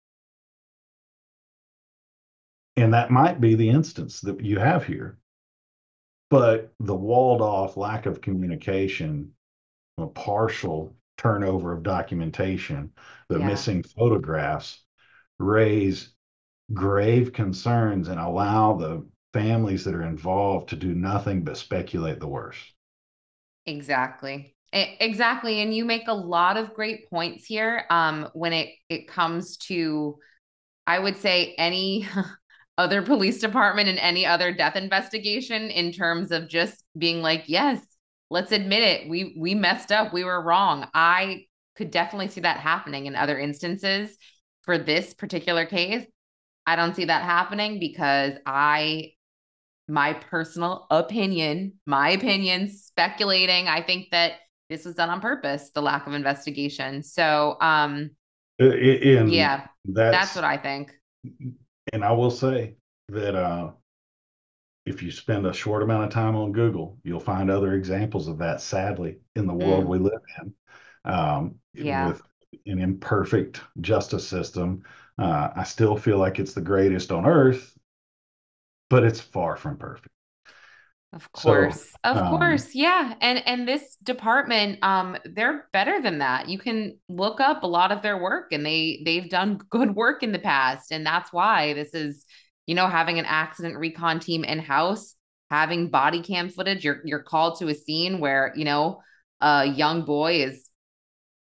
And that might be the instance that you have here. But the walled off lack of communication, a partial turnover of documentation, the yeah. missing photographs raise grave concerns and allow the families that are involved to do nothing but speculate the worst. Exactly. Exactly. And you make a lot of great points here. Um, when it, it comes to, I would say, any other police department and any other death investigation, in terms of just being like, yes, let's admit it. We, we messed up. We were wrong. I could definitely see that happening in other instances. For this particular case, I don't see that happening because I, my personal opinion, my opinion, speculating, I think that this was done on purpose, the lack of investigation. So, um, in, yeah, that's, that's what I think. And I will say that uh, if you spend a short amount of time on Google, you'll find other examples of that, sadly, in the world mm. we live in. Um, yeah. With an imperfect justice system, uh, I still feel like it's the greatest on earth, but it's far from perfect. Of course. So, of um, course. Yeah. And, and this department, um, they're better than that. You can look up a lot of their work, and they, they've done good work in the past. And that's why this is, you know, having an accident recon team in-house, having body cam footage. You're, you're called to a scene where, you know, a young boy is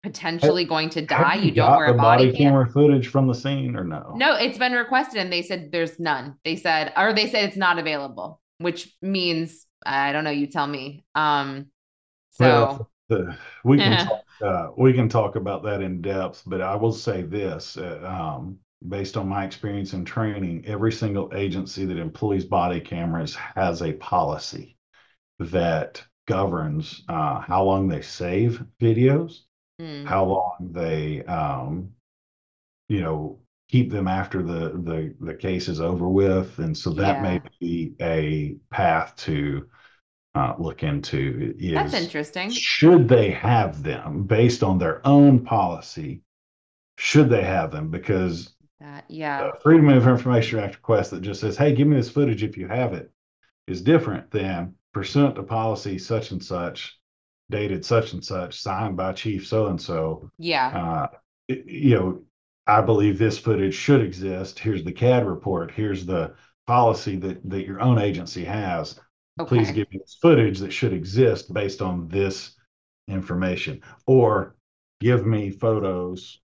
potentially going to die, Have you, you don't got wear a the body, body cam. camera footage from the scene or no? No, it's been requested and they said there's none. They said, or they said it's not available, which means, I don't know, you tell me. Um, so well, the, we can talk, uh, we can talk about that in depth, but I will say this, uh, um, based on my experience in training, every single agency that employs body cameras has a policy that governs uh, how long they save videos, mm, how long they, um, you know, keep them after the, the, the case is over with. And so that Yeah. may be a path to uh, look into. Is, that's interesting. should they have them based on their own policy? Should they have them? Because That, yeah. the Freedom of Information Act request that just says, hey, give me this footage if you have it, is different than pursuant to policy such and such, dated such and such, signed by Chief so-and-so. Yeah. Uh, it- you know, I believe this footage should exist. Here's the C A D report. Here's the policy that, that your own agency has. Okay. Please give me this footage that should exist based on this information. Or give me photos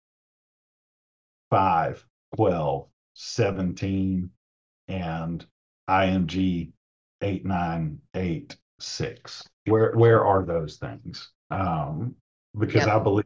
five, twelve, seventeen, and I M G eight nine eight six. Where where are those things? Um, because Yep. I believe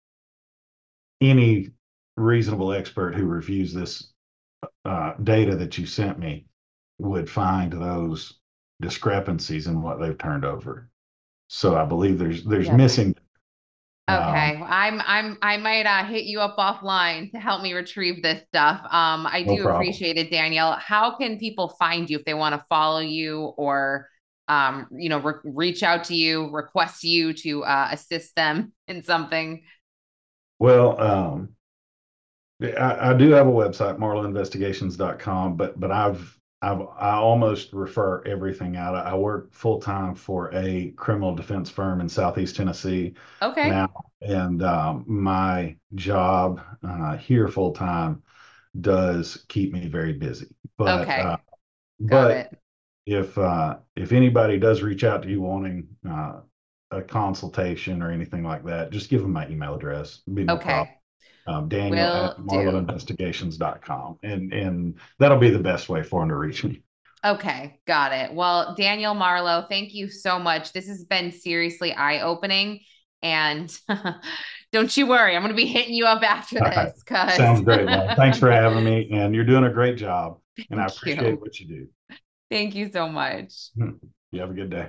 any reasonable expert who reviews this uh, data that you sent me would find those discrepancies in what they've turned over. So I believe there's there's Yep. missing. Okay. Um, I'm, I'm, I might uh, hit you up offline to help me retrieve this stuff. Um, I No do problem. appreciate it, Daniel. How can people find you if they want to follow you or, um, you know, re- reach out to you, request you to uh, assist them in something? Well, um, I, I do have a website, marlow investigations dot com, but but I've I've I almost refer everything out. I work full time for a criminal defense firm in Southeast Tennessee Okay. now, and um, my job uh, here full time does keep me very busy. But Okay. uh, Got but it. if uh, if anybody does reach out to you wanting uh, a consultation or anything like that, just give them my email address. Be no problem. Okay. Um, Daniel at Will marlow do. investigations dot com, and and that'll be the best way for him to reach me. Okay, got it. Well, Daniel Marlow, thank you so much. This has been seriously eye-opening, and don't you worry, I'm going to be hitting you up after this. Cause... Sounds great, man. Thanks for having me, and you're doing a great job, and I Thank appreciate you. what you do. Thank you so much. You have a good day.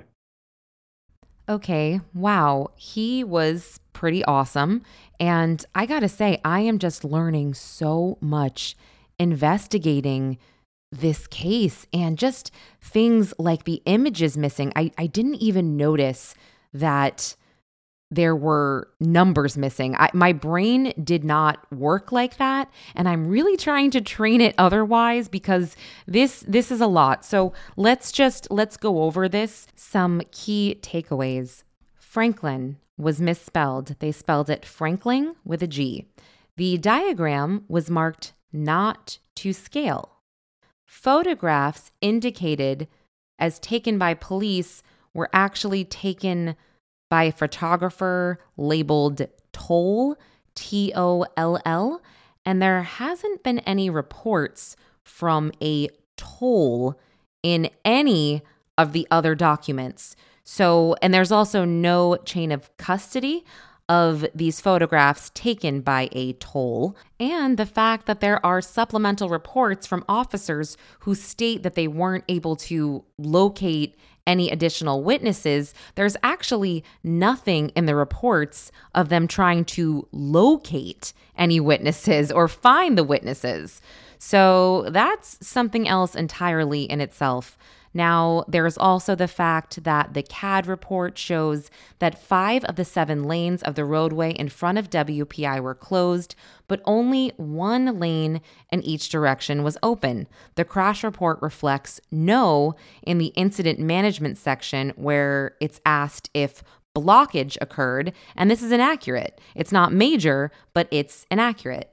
Okay, wow, he was pretty awesome. And I gotta say, I am just learning so much investigating this case and just things like the images missing. I, I didn't even notice that there were numbers missing. I, my brain did not work like that, and I'm really trying to train it otherwise because this this is a lot. So let's just let's go over this. Some key takeaways. Franklin was misspelled. They spelled it Frankling with a G. The diagram was marked not to scale. Photographs indicated as taken by police were actually taken by a photographer labeled Toll, T O L L, and there hasn't been any reports from a toll in any of the other documents. So, and there's also no chain of custody of these photographs taken by a toll, and the fact that there are supplemental reports from officers who state that they weren't able to locate any additional witnesses. There's actually nothing in the reports of them trying to locate any witnesses or find the witnesses. So that's something else entirely in itself. Now, there's also the fact that the C A D report shows that five of the seven lanes of the roadway in front of W P I were closed, but only one lane in each direction was open. The crash report reflects no in the incident management section where it's asked if blockage occurred, and this is inaccurate. It's not major, but it's inaccurate.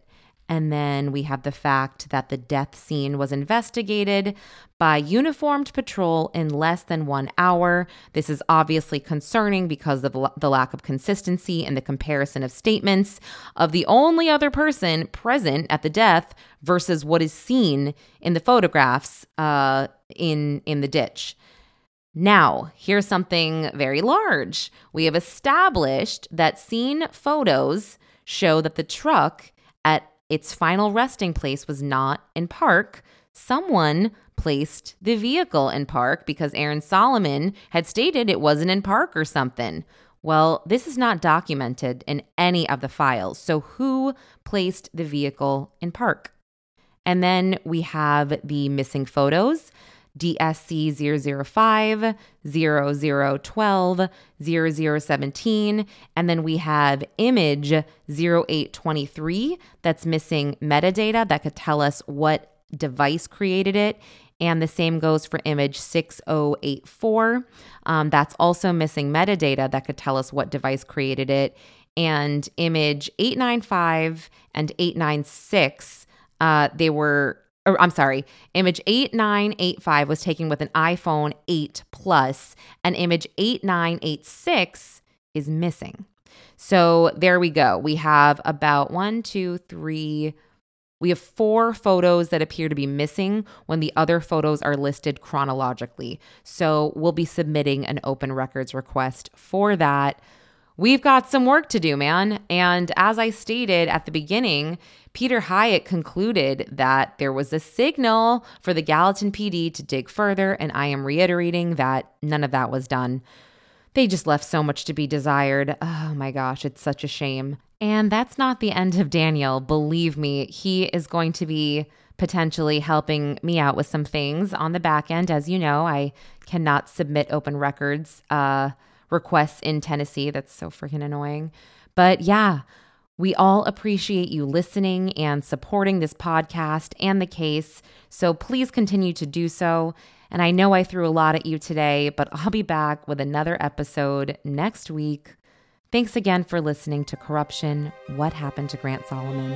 And then we have the fact that the death scene was investigated by uniformed patrol in less than one hour. This is obviously concerning because of the lack of consistency in the comparison of statements of the only other person present at the death versus what is seen in the photographs uh, in, in the ditch. Now, here's something very large. We have established that scene photos show that the truck at its final resting place was not in park. Someone placed the vehicle in park because Aaron Solomon had stated it wasn't in park or something. Well, this is not documented in any of the files. So who placed the vehicle in park? And then we have the missing photos. D S C zero zero five, zero zero one two, zero zero one seven, and then we have image zero eight two three that's missing metadata that could tell us what device created it, and the same goes for image six zero eight four. Um, that's also missing metadata that could tell us what device created it, and image eight nine five and eight nine six, uh, they were Or, I'm sorry, image eight nine eight five was taken with an iPhone eight Plus, and image eight nine eight six is missing. So there we go. We have about one, two, three, we have four photos that appear to be missing when the other photos are listed chronologically. So we'll be submitting an open records request for that. We've got some work to do, man. And as I stated at the beginning, Peter Hyatt concluded that there was a signal for the Gallatin P D to dig further, and I am reiterating that none of that was done. They just left so much to be desired. Oh my gosh, it's such a shame. And that's not the end of Daniel. Believe me, he is going to be potentially helping me out with some things on the back end. As you know, I cannot submit open records uh, requests in Tennessee. That's so freaking annoying. But yeah, we all appreciate you listening and supporting this podcast and the case. So please continue to do so. And I know I threw a lot at you today, but I'll be back with another episode next week. Thanks again for listening to Corruption: What Happened to Grant Solomon?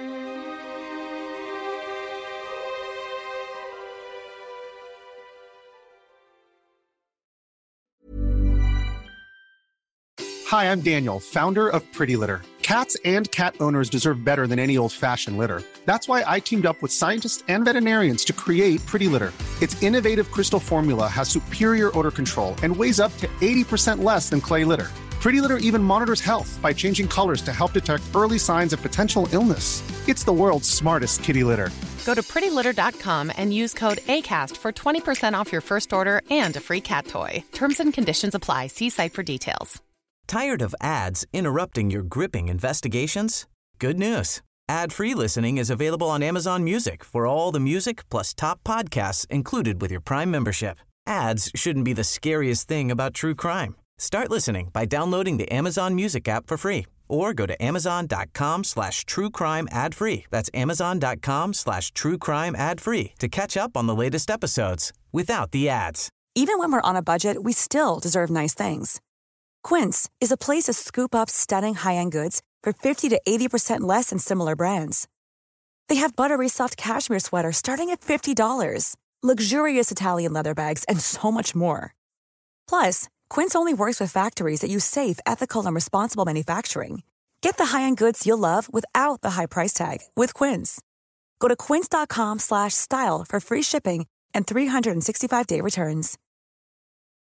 Hi, I'm Daniel, founder of Pretty Litter. Cats and cat owners deserve better than any old-fashioned litter. That's why I teamed up with scientists and veterinarians to create Pretty Litter. Its innovative crystal formula has superior odor control and weighs up to eighty percent less than clay litter. Pretty Litter even monitors health by changing colors to help detect early signs of potential illness. It's the world's smartest kitty litter. Go to pretty litter dot com and use code ACAST for twenty percent off your first order and a free cat toy. Terms and conditions apply. See site for details. Tired of ads interrupting your gripping investigations? Good news. Ad-free listening is available on Amazon Music for all the music plus top podcasts included with your Prime membership. Ads shouldn't be the scariest thing about true crime. Start listening by downloading the Amazon Music app for free or go to amazon.com slash true crime ad free. That's amazon.com slash true crime ad free to catch up on the latest episodes without the ads. Even when we're on a budget, we still deserve nice things. Quince is a place to scoop up stunning high-end goods for fifty to eighty percent less than similar brands. They have buttery soft cashmere sweaters starting at fifty dollars, luxurious Italian leather bags, and so much more. Plus, Quince only works with factories that use safe, ethical, and responsible manufacturing. Get the high-end goods you'll love without the high price tag with Quince. Go to quince.com slash style for free shipping and three sixty-five day returns.